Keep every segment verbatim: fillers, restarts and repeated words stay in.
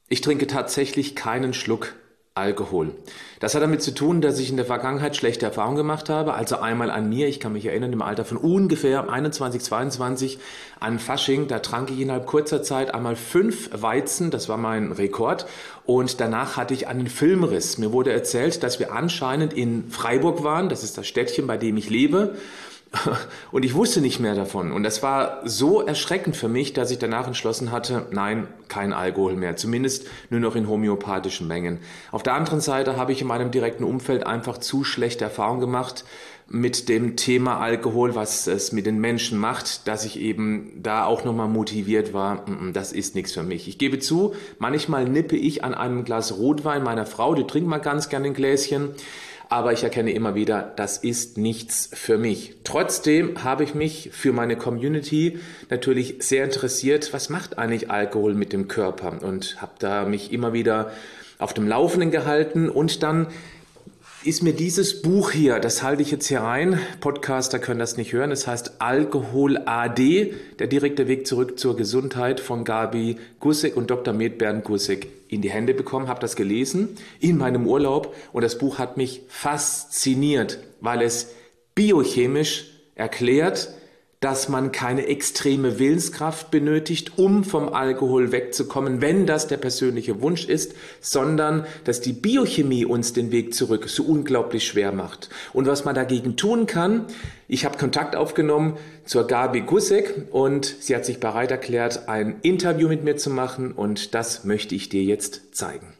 Ich trinke tatsächlich keinen Schluck Alkohol. Das hat damit zu tun, dass ich in der Vergangenheit schlechte Erfahrungen gemacht habe. Also einmal an mir, ich kann mich erinnern, im Alter von ungefähr einundzwanzig, zweiundzwanzig an Fasching, da trank ich innerhalb kurzer Zeit einmal fünf Weizen, das war mein Rekord. Und danach hatte ich einen Filmriss. Mir wurde erzählt, dass wir anscheinend in Freiburg waren, das ist das Städtchen, bei dem ich lebe. Und ich wusste nicht mehr davon. Und das war so erschreckend für mich, dass ich danach entschlossen hatte, nein, kein Alkohol mehr. Zumindest nur noch in homöopathischen Mengen. Auf der anderen Seite habe ich in meinem direkten Umfeld einfach zu schlechte Erfahrungen gemacht mit dem Thema Alkohol, was es mit den Menschen macht, dass ich eben da auch nochmal motiviert war, das ist nichts für mich. Ich gebe zu, manchmal nippe ich an einem Glas Rotwein meiner Frau, die trinkt mal ganz gerne ein Gläschen. Aber ich erkenne immer wieder, das ist nichts für mich. Trotzdem habe ich mich für meine Community natürlich sehr interessiert, was macht eigentlich Alkohol mit dem Körper? Und habe da mich immer wieder auf dem Laufenden gehalten. Und dann ist mir dieses Buch hier, das halte ich jetzt hier rein, Podcaster können das nicht hören, es heißt Alkohol A D, der direkte Weg zurück zur Gesundheit von Gabi Gussek und Doktor Med Bernd Gussek in die Hände bekommen, habe das gelesen in meinem Urlaub und das Buch hat mich fasziniert, weil es biochemisch erklärt, dass man keine extreme Willenskraft benötigt, um vom Alkohol wegzukommen, wenn das der persönliche Wunsch ist, sondern dass die Biochemie uns den Weg zurück so unglaublich schwer macht. Und was man dagegen tun kann, ich habe Kontakt aufgenommen zur Gabi Gussek und sie hat sich bereit erklärt, ein Interview mit mir zu machen und das möchte ich dir jetzt zeigen.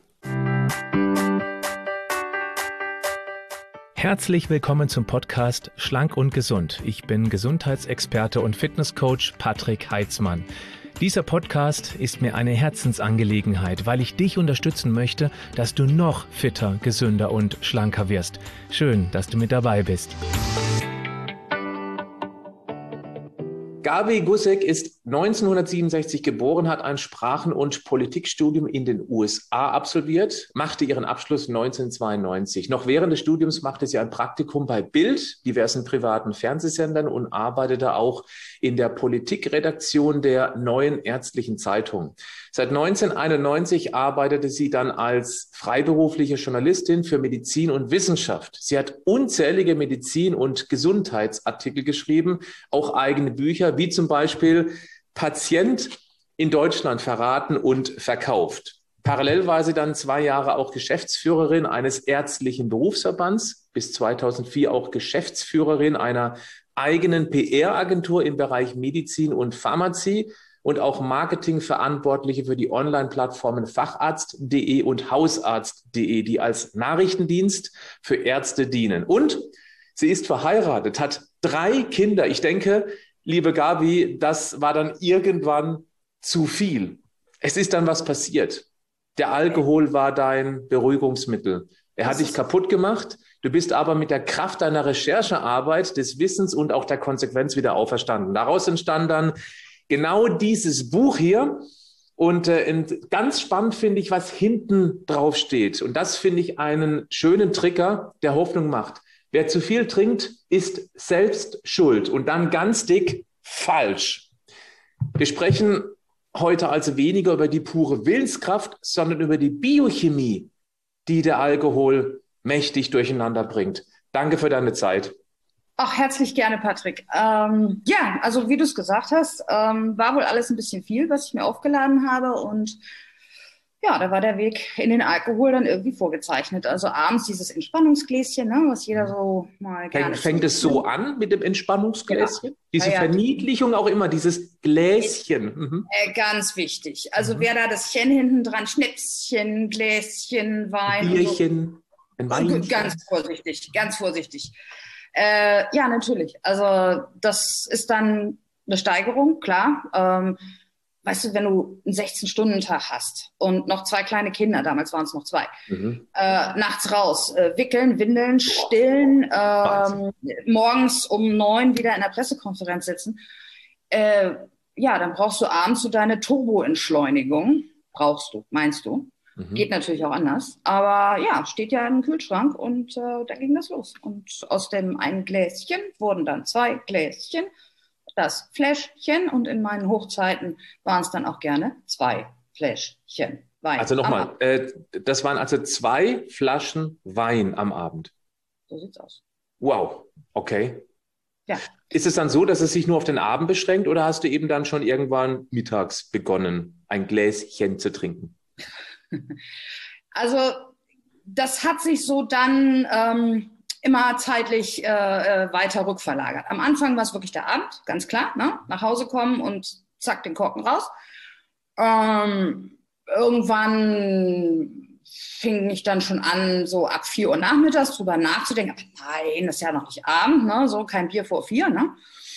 Herzlich willkommen zum Podcast Schlank und Gesund. Ich bin Gesundheitsexperte und Fitnesscoach Patrick Heitzmann. Dieser Podcast ist mir eine Herzensangelegenheit, weil ich dich unterstützen möchte, dass du noch fitter, gesünder und schlanker wirst. Schön, dass du mit dabei bist. Gabi Gussek ist neunzehnhundertsiebenundsechzig geboren, hat ein Sprachen- und Politikstudium in den U S A absolviert, machte ihren Abschluss neunzehnhundertzweiundneunzig. Noch während des Studiums machte sie ein Praktikum bei Bild, diversen privaten Fernsehsendern und arbeitete auch in der Politikredaktion der Neuen Ärztlichen Zeitung. Seit neunzehnhunderteinundneunzig arbeitete sie dann als freiberufliche Journalistin für Medizin und Wissenschaft. Sie hat unzählige Medizin- und Gesundheitsartikel geschrieben, auch eigene Bücher, wie zum Beispiel Patient in Deutschland verraten und verkauft. Parallel war sie dann zwei Jahre auch Geschäftsführerin eines ärztlichen Berufsverbands, bis zweitausendvier auch Geschäftsführerin einer eigenen P R-Agentur im Bereich Medizin und Pharmazie und auch Marketingverantwortliche für die Online-Plattformen Facharzt punkt de und Hausarzt punkt de, die als Nachrichtendienst für Ärzte dienen. Und sie ist verheiratet, hat drei Kinder. Ich denke, liebe Gabi, das war dann irgendwann zu viel. Es ist dann was passiert. Der Alkohol war dein Beruhigungsmittel. Er hat dich kaputt gemacht. Du bist aber mit der Kraft deiner Recherchearbeit, des Wissens und auch der Konsequenz wieder auferstanden. Daraus entstand dann genau dieses Buch hier. Und äh, ganz spannend finde ich, was hinten drauf steht. Und das finde ich einen schönen Trigger, der Hoffnung macht. Wer zu viel trinkt, ist selbst schuld. Und dann ganz dick falsch. Wir sprechen heute also weniger über die pure Willenskraft, sondern über die Biochemie, die der Alkohol mächtig durcheinander bringt. Danke für deine Zeit. Ach, herzlich gerne, Patrick. Ähm, ja, also wie du es gesagt hast, ähm, war wohl alles ein bisschen viel, was ich mir aufgeladen habe. Und ja, da war der Weg in den Alkohol dann irgendwie vorgezeichnet. Also abends dieses Entspannungsgläschen, ne, was jeder so mal gerne... Fängt es so an mit dem Entspannungsgläschen? Ja. Diese ja, ja. Verniedlichung auch immer, dieses Gläschen. Mhm. Äh, ganz wichtig. Also Mhm. wer da das Chen hinten dran, Schnäpschen, Gläschen, Wein... Bierchen, ein Wein. Ganz vorsichtig, ganz vorsichtig. Äh, ja, natürlich. Also das ist dann eine Steigerung, klar. Ähm, weißt du, wenn du einen sechzehn-Stunden-Tag hast und noch zwei kleine Kinder, damals waren es noch zwei, Mhm. äh, nachts raus, äh, wickeln, windeln, stillen, äh, morgens um neun wieder in der Pressekonferenz sitzen, äh, ja, dann brauchst du abends so deine Turboentschleunigung. Brauchst du, meinst du? Mhm. Geht natürlich auch anders. Aber ja, steht ja im Kühlschrank und äh, da ging das los. Und aus dem einen Gläschen wurden dann zwei Gläschen, das Fläschchen und in meinen Hochzeiten waren es dann auch gerne zwei Fläschchen. Wein. Also nochmal, äh, das waren also zwei Flaschen Wein am Abend. So sieht's aus. Wow, okay. Ja. Ist es dann so, dass es sich nur auf den Abend beschränkt oder hast du eben dann schon irgendwann mittags begonnen, ein Gläschen zu trinken? Also das hat sich so dann ähm, immer zeitlich äh, weiter rückverlagert. Am Anfang war es wirklich der Abend, ganz klar, ne? Nach Hause kommen und zack, den Korken raus. Ähm, irgendwann fing ich dann schon an, so ab vier Uhr nachmittags drüber nachzudenken. Aber nein, das ist ja noch nicht Abend, ne? So kein Bier vor vier, ne?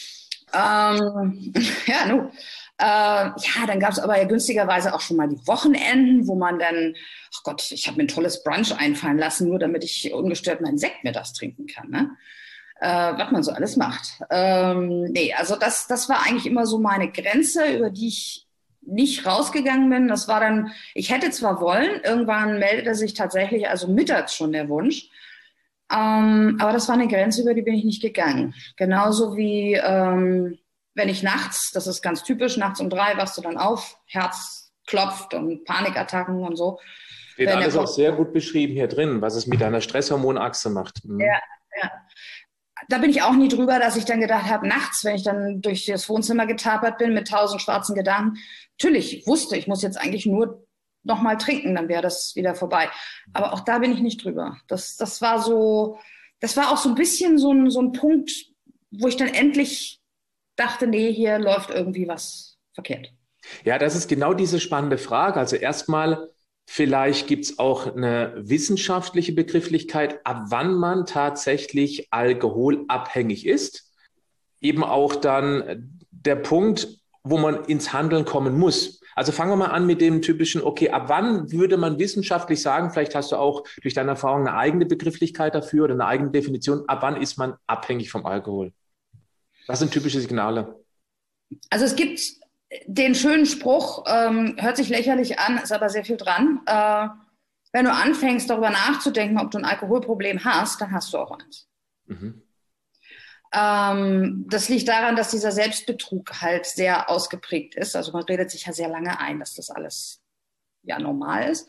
Ähm, ja, nu. Äh, ja, dann gab es aber ja günstigerweise auch schon mal die Wochenenden, wo man dann, ach Gott, ich habe mir ein tolles Brunch einfallen lassen, nur damit ich ungestört meinen Sekt mittags trinken kann, ne? Äh, was man so alles macht. Ähm, nee, also das, das war eigentlich immer so meine Grenze, über die ich nicht rausgegangen bin. Das war dann, ich hätte zwar wollen, irgendwann meldete sich tatsächlich also mittags schon der Wunsch, ähm, aber das war eine Grenze, über die bin ich nicht gegangen. Genauso wie ähm, wenn ich nachts, das ist ganz typisch, nachts um drei wachst du dann auf, Herz klopft und Panikattacken und so. Steht alles auch sehr gut beschrieben hier drin, was es mit deiner Stresshormonachse macht. Mhm. Ja, ja. Da bin ich auch nie drüber, dass ich dann gedacht habe, nachts, wenn ich dann durch das Wohnzimmer getapert bin mit tausend schwarzen Gedanken, natürlich, ich wusste, ich muss jetzt eigentlich nur noch mal trinken, dann wäre das wieder vorbei. Aber auch da bin ich nicht drüber. Das, das war so, das war auch so ein bisschen so ein, so ein Punkt, wo ich dann endlich dachte, nee, hier läuft irgendwie was verkehrt. Ja, das ist genau diese spannende Frage. Also erstmal, vielleicht gibt es auch eine wissenschaftliche Begrifflichkeit, ab wann man tatsächlich alkoholabhängig ist. Eben auch dann der Punkt, wo man ins Handeln kommen muss. Also fangen wir mal an mit dem typischen, okay, ab wann würde man wissenschaftlich sagen, vielleicht hast du auch durch deine Erfahrung eine eigene Begrifflichkeit dafür oder eine eigene Definition, ab wann ist man abhängig vom Alkohol? Was sind typische Signale? Also es gibt den schönen Spruch, ähm, hört sich lächerlich an, ist aber sehr viel dran. Äh, wenn du anfängst, darüber nachzudenken, ob du ein Alkoholproblem hast, dann hast du auch eins. Mhm. Ähm, das liegt daran, dass dieser Selbstbetrug halt sehr ausgeprägt ist. Also man redet sich ja sehr lange ein, dass das alles ja normal ist.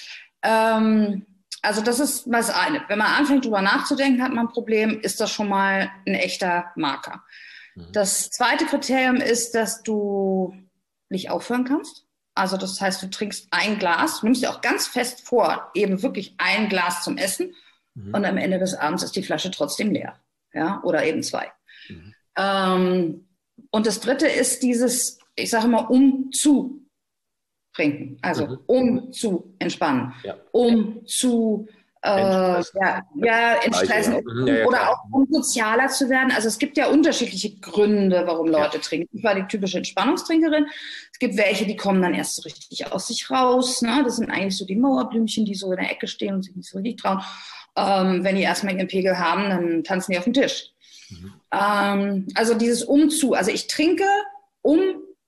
Ähm, also das ist das eine. Wenn man anfängt, darüber nachzudenken, hat man ein Problem, ist das schon mal ein echter Marker. Mhm. Das zweite Kriterium ist, dass du nicht aufhören kannst. Also das heißt, du trinkst ein Glas, du nimmst dir auch ganz fest vor, eben wirklich ein Glas zum Essen mhm. und am Ende des Abends ist die Flasche trotzdem leer. Ja, oder eben zwei. Mhm. Ähm, und das dritte ist dieses, ich sage immer, um zu trinken. Also mhm. um zu entspannen, ja. um zu äh, ja, ja, entstressen mhm. ja, ja, oder auch um sozialer zu werden. Also es gibt ja unterschiedliche Gründe, warum Leute ja. trinken. Ich war die typische Entspannungstrinkerin. Es gibt welche, die kommen dann erst so richtig aus sich raus. Ne? Das sind eigentlich so die Mauerblümchen, die so in der Ecke stehen und sich nicht so richtig trauen. Ähm, wenn die erstmal ihren Pegel haben, dann tanzen die auf den Tisch. Mhm. Ähm, also dieses Umzu, also ich trinke, um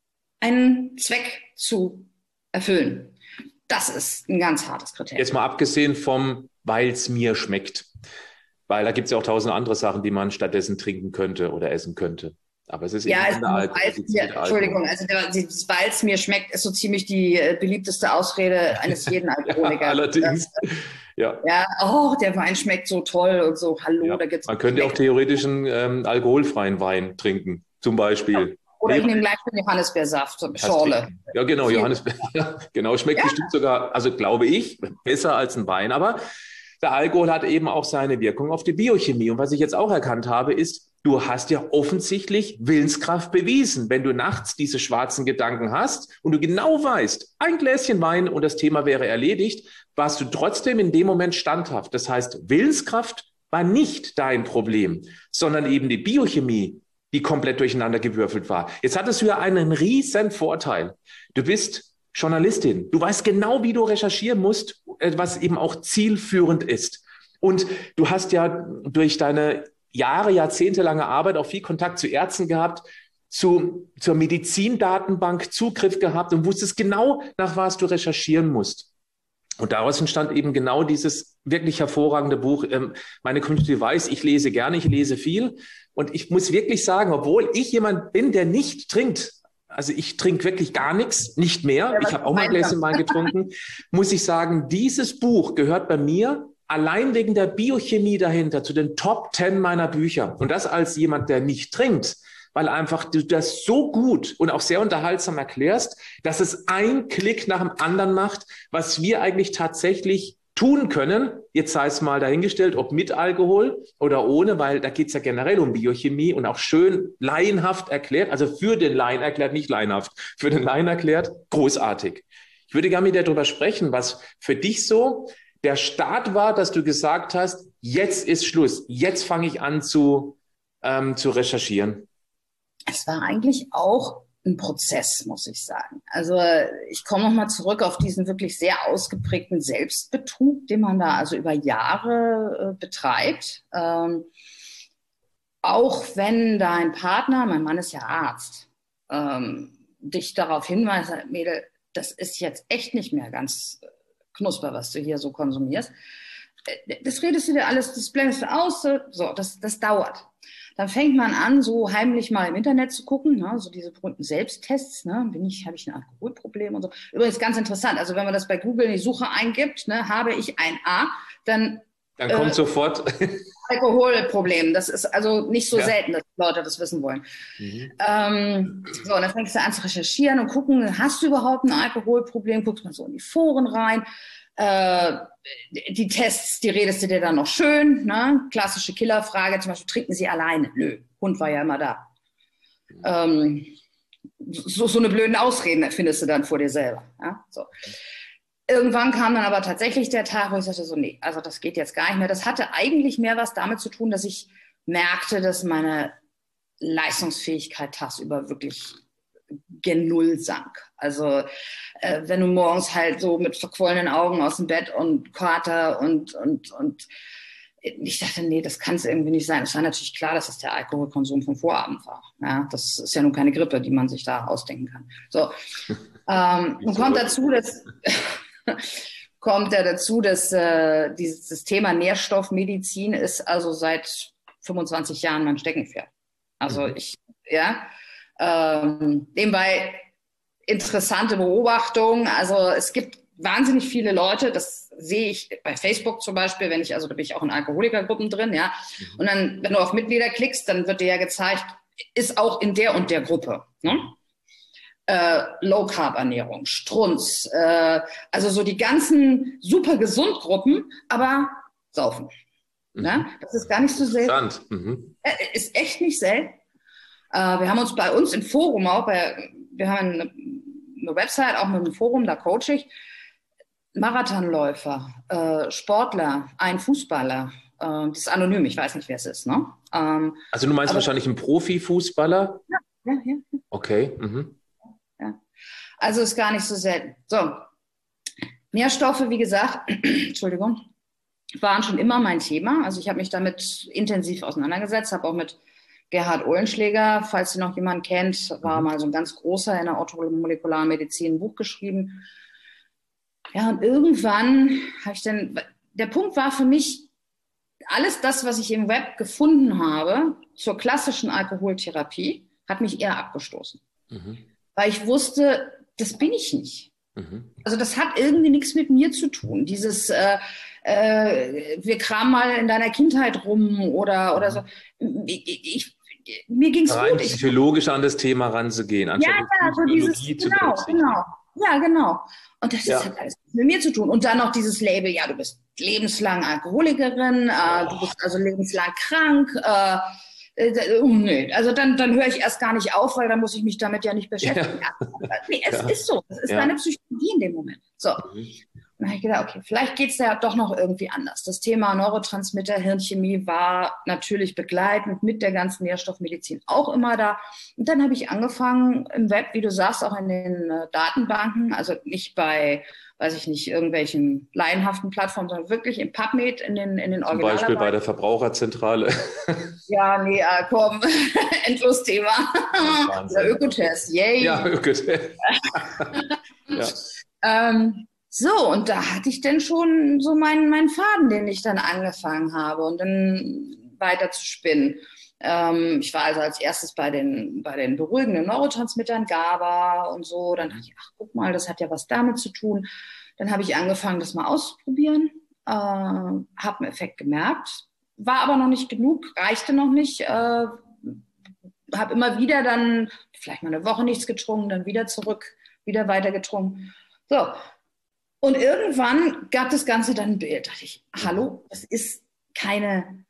einen Zweck zu erfüllen. Das ist ein ganz hartes Kriterium. Jetzt mal abgesehen vom, weil es mir schmeckt. Weil da gibt es ja auch tausend andere Sachen, die man stattdessen trinken könnte oder essen könnte. Aber es ist ja, eben es Alkohol, mir, Entschuldigung, also weil es mir schmeckt, ist so ziemlich die äh, beliebteste Ausrede eines jeden Alkoholikers. Ja, allerdings. Ja. ja, oh, der Wein schmeckt so toll und so, hallo, ja. da gibt's. Man könnte auch theoretisch einen ähm, alkoholfreien Wein trinken, zum Beispiel. Ja. Oder nee, ich nehme gleich den Johannisbeersaft, Schorle. Ja, genau, Johannisbeer. Ja, genau, schmeckt ja. bestimmt sogar, also glaube ich, besser als ein Wein. Aber der Alkohol hat eben auch seine Wirkung auf die Biochemie. Und was ich jetzt auch erkannt habe, ist, du hast ja offensichtlich Willenskraft bewiesen. Wenn du nachts diese schwarzen Gedanken hast und du genau weißt, ein Gläschen Wein und das Thema wäre erledigt, warst du trotzdem in dem Moment standhaft. Das heißt, Willenskraft war nicht dein Problem, sondern eben die Biochemie, die komplett durcheinander gewürfelt war. Jetzt hattest du ja einen riesen Vorteil. Du bist Journalistin. Du weißt genau, wie du recherchieren musst, was eben auch zielführend ist. Und du hast ja durch deine Jahre, jahrzehntelange Arbeit auch viel Kontakt zu Ärzten gehabt, zu, zur Medizindatenbank Zugriff gehabt und wusstest genau, nach was du recherchieren musst. Und daraus entstand eben genau dieses wirklich hervorragende Buch. Meine Community weiß, ich lese gerne, ich lese viel. Und ich muss wirklich sagen, obwohl ich jemand bin, der nicht trinkt, also ich trinke wirklich gar nichts, nicht mehr. Ja, ich habe auch mal ein Gläschen Wein getrunken. Muss ich sagen, dieses Buch gehört bei mir allein wegen der Biochemie dahinter zu den Top Ten meiner Bücher. Und das als jemand, der nicht trinkt, weil einfach du das so gut und auch sehr unterhaltsam erklärst, dass es ein Klick nach dem anderen macht, was wir eigentlich tatsächlich tun können. Jetzt sei es mal dahingestellt, ob mit Alkohol oder ohne, weil da geht es ja generell um Biochemie und auch schön laienhaft erklärt, also für den Laien erklärt, nicht laienhaft, für den Laien erklärt, großartig. Ich würde gerne mit dir darüber sprechen, was für dich so der Start war, dass du gesagt hast, jetzt ist Schluss, jetzt fange ich an zu, ähm, zu recherchieren. Es war eigentlich auch ein Prozess, muss ich sagen. Also ich komme nochmal zurück auf diesen wirklich sehr ausgeprägten Selbstbetrug, den man da also über Jahre äh, betreibt. Ähm, auch wenn dein Partner, mein Mann ist ja Arzt, ähm, dich darauf hinweist, Mädel, das ist jetzt echt nicht mehr ganz knusper, was du hier so konsumierst. Das redest du dir alles, das blendest du aus, so, das, das dauert. Dann fängt man an, so heimlich mal im Internet zu gucken, ne, so diese berühmten Selbsttests, ne, bin ich, habe ich ein Alkoholproblem und so. Übrigens ganz interessant, also wenn man das bei Google in die Suche eingibt, ne, habe ich ein A, dann Dann kommt äh, sofort Alkoholproblem. Das ist also nicht so ja. selten, dass Leute das wissen wollen. Mhm. Ähm, so, und dann fängst du an zu recherchieren und gucken, hast du überhaupt ein Alkoholproblem? Guckst mal so in die Foren rein. Äh, die Tests, die redest du dir dann noch schön, ne? Klassische Killerfrage, zum Beispiel, trinken Sie alleine? Nö, Hund war ja immer da. Mhm. Ähm, so, so eine blöden Ausreden findest du dann vor dir selber. Ja? So. Irgendwann kam dann aber tatsächlich der Tag, wo ich sagte so, nee, also das geht jetzt gar nicht mehr. Das hatte eigentlich mehr was damit zu tun, dass ich merkte, dass meine Leistungsfähigkeit tagsüber wirklich gen Null sank. Also äh, wenn du morgens halt so mit verquollenen Augen aus dem Bett und Kater und, und, und ich dachte, nee, das kann es irgendwie nicht sein. Es war natürlich klar, dass es der Alkoholkonsum vom Vorabend war. Ja, das ist ja nun keine Grippe, die man sich da ausdenken kann. So, ähm, und kommt dazu, dass kommt ja dazu, dass äh, dieses das Thema Nährstoffmedizin ist also seit fünfundzwanzig Jahren mein Steckenpferd. Also mhm. ich, ja, ähm, nebenbei interessante Beobachtung. Also es gibt wahnsinnig viele Leute, das sehe ich bei Facebook zum Beispiel, wenn ich, also da bin ich auch in Alkoholikergruppen drin, ja. Mhm. Und dann, wenn du auf Mitglieder klickst, dann wird dir ja gezeigt, ist auch in der und der Gruppe, ne? Äh, Low-Carb-Ernährung, Strunz, äh, also so die ganzen super gesund Gruppen, aber saufen. Mhm. Ne? Das ist gar nicht so selten. Mhm. Äh, ist echt nicht selten. Äh, wir haben uns bei uns im Forum auch, bei, wir haben eine, eine Website, auch mit einem Forum, da coache ich, Marathonläufer, äh, Sportler, ein Fußballer, äh, das ist anonym, ich weiß nicht, wer es ist. Ne? Ähm, also du meinst aber, wahrscheinlich einen Profifußballer? Ja, ja, ja. Okay. Mhm. Ja. Also ist gar nicht so selten. So, Nährstoffe, wie gesagt, Entschuldigung, waren schon immer mein Thema. Also ich habe mich damit intensiv auseinandergesetzt, habe auch mit Gerhard Ohlenschläger, falls Sie noch jemanden kennt, war mal so ein ganz großer in der orthomolekularen Medizin ein Buch geschrieben. Ja, und irgendwann habe ich dann, der Punkt war für mich, alles das, was ich im Web gefunden habe zur klassischen Alkoholtherapie, hat mich eher abgestoßen. Mhm. Weil ich wusste, das bin ich nicht. Mhm. Also das hat irgendwie nichts mit mir zu tun. Dieses, äh, äh, wir kramen mal in deiner Kindheit rum oder, oder so. Ich, ich, mir ging es gut. Rein psychologisch an das Thema ranzugehen, anstatt ja, ja, so dieses, genau, genau. Ja, genau. Und das ja. hat alles mit mir zu tun. Und dann noch dieses Label, ja, du bist lebenslang Alkoholikerin, äh, du bist also lebenslang krank, äh, Äh, nee, also dann, dann höre ich erst gar nicht auf, weil dann muss ich mich damit ja nicht beschäftigen. Ja. Nee, es ja. ist so. Es ist ja. deine Psychologie in dem Moment. So. Mhm. Dann habe ich gedacht, okay, vielleicht geht es ja doch noch irgendwie anders. Das Thema Neurotransmitter, Hirnchemie war natürlich begleitend mit der ganzen Nährstoffmedizin auch immer da. Und dann habe ich angefangen im Web, wie du sagst, auch in den äh, Datenbanken, also nicht bei, weiß ich nicht, irgendwelchen laienhaften Plattformen, sondern wirklich im PubMed, in den, in den Zum Beispiel bei der Verbraucherzentrale. Ja, nee, äh, komm, Endlos-Thema. Der Ökotest, yay. Ja, Ökotest. ja. ähm, so, und da hatte ich dann schon so meinen, meinen Faden, den ich dann angefangen habe und dann weiter zu spinnen. Ähm, ich war also als erstes bei den, bei den beruhigenden Neurotransmittern, GABA und so. Dann dachte ich, ach, guck mal, das hat ja was damit zu tun. Dann habe ich angefangen, das mal auszuprobieren, äh, habe einen Effekt gemerkt, war aber noch nicht genug, reichte noch nicht. Äh, habe immer wieder dann vielleicht mal eine Woche nichts getrunken, dann wieder zurück, wieder weiter getrunken. So. Und irgendwann gab das Ganze dann ein Bild. Da dachte ich, hallo, das ist keine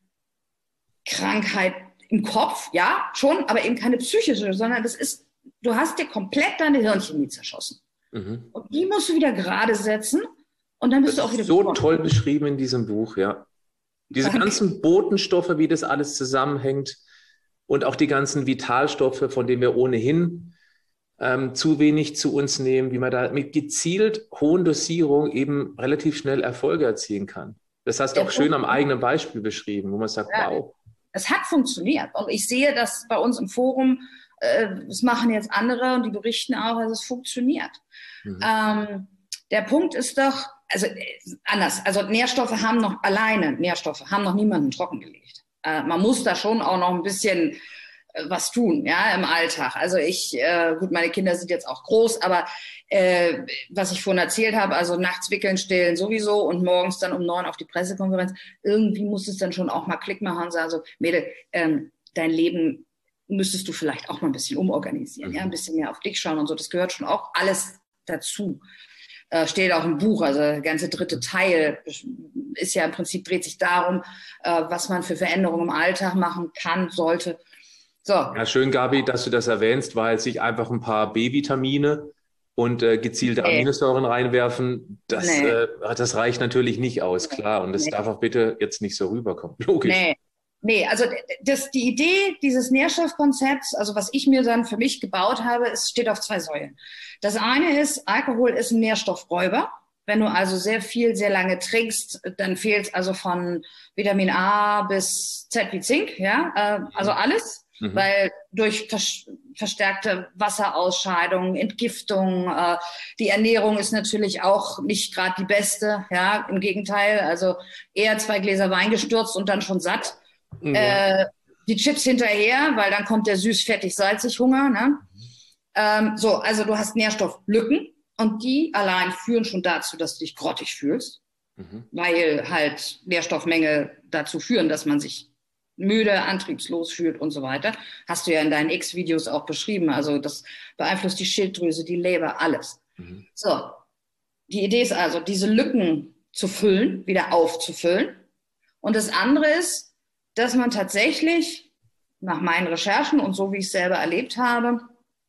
Krankheit im Kopf, ja, schon, aber eben keine psychische, sondern das ist, du hast dir komplett deine Hirnchemie zerschossen. Mhm. Und die musst du wieder gerade setzen und dann bist das du auch wieder ist so betroffen. Toll beschrieben in diesem Buch, ja. Diese Danke. ganzen Botenstoffe, wie das alles zusammenhängt und auch die ganzen Vitalstoffe, von denen wir ohnehin ähm, zu wenig zu uns nehmen, wie man da mit gezielt hohen Dosierungen eben relativ schnell Erfolge erzielen kann. Das hast du auch schön am eigenen Beispiel beschrieben, wo man sagt, ja, wow. Es hat funktioniert und ich sehe das bei uns im Forum, äh, das machen jetzt andere und die berichten auch, dass es funktioniert. Mhm. Ähm, der Punkt ist doch, also äh, anders, also Nährstoffe haben noch, alleine Nährstoffe haben noch niemanden trockengelegt. Äh, man muss da schon auch noch ein bisschen äh, was tun, ja, im Alltag. Also ich, äh, gut, meine Kinder sind jetzt auch groß, aber äh, was ich vorhin erzählt habe, also nachts wickeln, stillen sowieso und morgens dann um neun auf die Pressekonferenz, irgendwie muss es dann schon auch mal Klick machen und sagen so, Mädel, ähm, dein Leben müsstest du vielleicht auch mal ein bisschen umorganisieren, mhm. ja, ein bisschen mehr auf dich schauen und so, das gehört schon auch alles dazu. Äh, steht auch im Buch, also der ganze dritte Teil ist ja im Prinzip, dreht sich darum, äh, was man für Veränderungen im Alltag machen kann, sollte. So. Ja, schön, Gabi, dass du das erwähnst, weil sich einfach ein paar B-Vitamine und äh, gezielte nee. Aminosäuren reinwerfen, das, nee. äh, das reicht natürlich nicht aus, klar. Und das nee. darf auch bitte jetzt nicht so rüberkommen. Logisch. Nee. Nee, also das, die Idee dieses Nährstoffkonzepts, also was ich mir dann für mich gebaut habe, es steht auf zwei Säulen. Das eine ist, Alkohol ist ein Nährstoffräuber. Wenn du also sehr viel, sehr lange trinkst, dann fehlt also von Vitamin A bis Z wie Zink, ja, äh, also alles. Mhm. Weil durch vers- verstärkte Wasserausscheidung, Entgiftung, äh, die Ernährung ist natürlich auch nicht gerade die beste, ja, im Gegenteil, also eher zwei Gläser Wein gestürzt und dann schon satt. Mhm. Äh, die Chips hinterher, weil dann kommt der süß-fettig-salzig-Hunger, ne? Ähm, so, also du hast Nährstofflücken und die allein führen schon dazu, dass du dich grottig fühlst, mhm. weil halt Nährstoffmängel dazu führen, dass man sich müde, antriebslos fühlt und so weiter. Hast du ja in deinen X-Videos auch beschrieben. Also das beeinflusst die Schilddrüse, die Leber, alles. Mhm. So, die Idee ist also, diese Lücken zu füllen, wieder aufzufüllen. Und das andere ist, dass man tatsächlich nach meinen Recherchen und so wie ich es selber erlebt habe,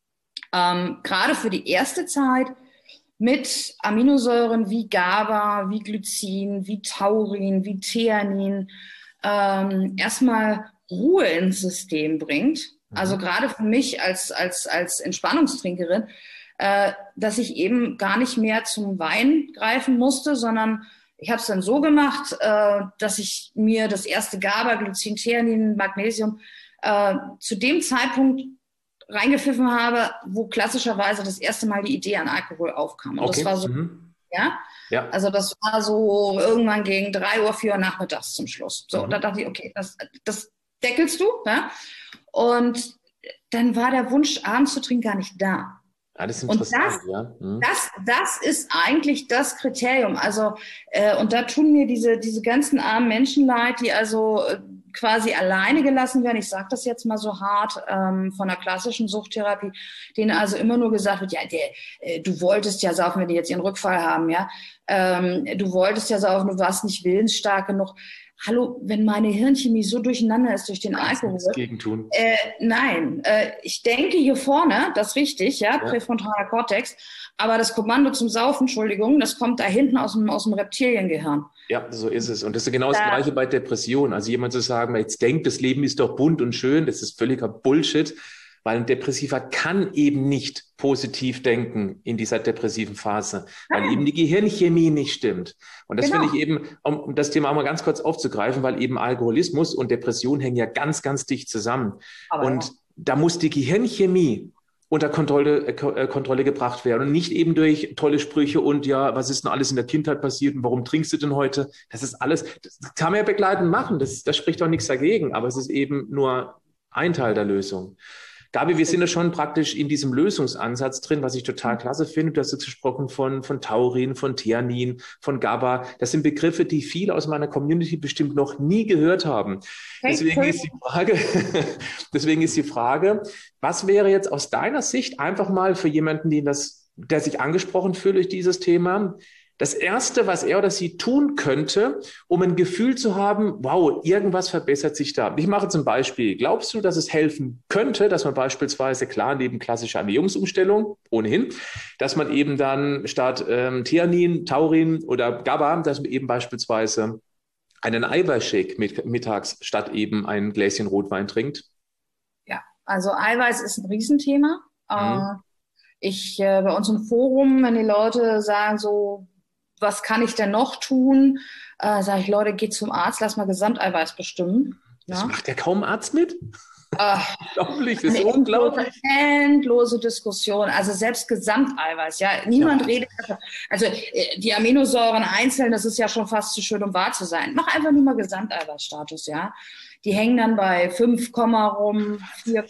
ähm, gerade für die erste Zeit mit Aminosäuren wie GABA, wie Glycin, wie Taurin, wie Theanin, ähm, erstmal Ruhe ins System bringt. Also gerade für mich als, als, als Entspannungstrinkerin, äh, dass ich eben gar nicht mehr zum Wein greifen musste, sondern ich habe es dann so gemacht, äh, dass ich mir das erste GABA, Glycin, Theanin, Magnesium äh, zu dem Zeitpunkt reingepfiffen habe, wo klassischerweise das erste Mal die Idee an Alkohol aufkam. Und okay. das war so, mhm. ja? ja, also das war so irgendwann gegen drei Uhr, vier Uhr nachmittags zum Schluss. So, mhm. da dachte ich, okay, das, das deckelst du, ja? Und dann war der Wunsch, abends zu trinken, gar nicht da. Ja, das ist interessant, und das, ja. Mhm. das, das ist eigentlich das Kriterium. Also, äh, und da tun mir diese, diese ganzen armen Menschen leid, die also äh, quasi alleine gelassen werden. Ich sage das jetzt mal so hart, ähm, von der klassischen Suchttherapie, denen also immer nur gesagt wird, ja, der, äh, du wolltest ja saufen, wenn die jetzt ihren Rückfall haben, ja, ähm, du wolltest ja saufen, du warst nicht willensstark genug. Hallo, wenn meine Hirnchemie so durcheinander ist durch den Alkohol. Gegentun. Äh, nein, äh, ich denke hier vorne, das ist richtig, ja, ja, präfrontaler Kortex, aber das Kommando zum Saufen, Entschuldigung, das kommt da hinten aus dem, aus dem Reptiliengehirn. Ja, so ist es. Und das ist genau das da, Gleiche bei Depressionen. Also jemand zu sagen, jetzt denkt, das Leben ist doch bunt und schön, das ist völliger Bullshit. Weil ein Depressiver kann eben nicht positiv denken in dieser depressiven Phase, weil ah. eben die Gehirnchemie nicht stimmt. Und das genau. finde ich eben, um, um das Thema auch mal ganz kurz aufzugreifen, weil eben Alkoholismus und Depression hängen ja ganz, ganz dicht zusammen. Aber und ja. da muss die Gehirnchemie unter Kontrolle, äh, Kontrolle gebracht werden und nicht eben durch tolle Sprüche und ja, was ist denn alles in der Kindheit passiert und warum trinkst du denn heute? Das ist alles, das kann man ja begleitend machen, das, das spricht auch nichts dagegen, aber es ist eben nur Ein Teil der Lösung. Gabi, wir sind ja schon praktisch in diesem Lösungsansatz drin, was ich total klasse finde. Du hast jetzt gesprochen von, von Taurin, von Theanin, von GABA. Das sind Begriffe, die viele aus meiner Community bestimmt noch nie gehört haben. Deswegen ist die Frage, deswegen ist die Frage, was wäre jetzt aus deiner Sicht einfach mal für jemanden, den das, der sich angesprochen fühlt durch dieses Thema, das Erste, was er oder sie tun könnte, um ein Gefühl zu haben, wow, irgendwas verbessert sich da. Ich mache zum Beispiel, glaubst du, dass es helfen könnte, dass man beispielsweise, klar, neben klassischer Ernährungsumstellung, ohnehin, dass man eben dann statt ähm, Theanin, Taurin oder GABA, dass man eben beispielsweise einen Eiweißshake mit, mittags statt eben ein Gläschen Rotwein trinkt? Ja, also Eiweiß ist ein Riesenthema. Mhm. Äh, ich, äh, bei uns im Forum, wenn die Leute sagen so, was kann ich denn noch tun? Äh, sage ich, Leute, geht zum Arzt, lass mal Gesamteiweiß bestimmen. Das ja? macht ja kaum Arzt mit? Ach, unglaublich, das ist unglaublich. Endlose Diskussion, also selbst Gesamteiweiß, ja, niemand ja. redet, also die Aminosäuren einzeln, das ist ja schon fast zu schön, um wahr zu sein. Mach einfach nur mal Gesamteiweißstatus, ja. Die hängen dann bei fünf, rum, vier,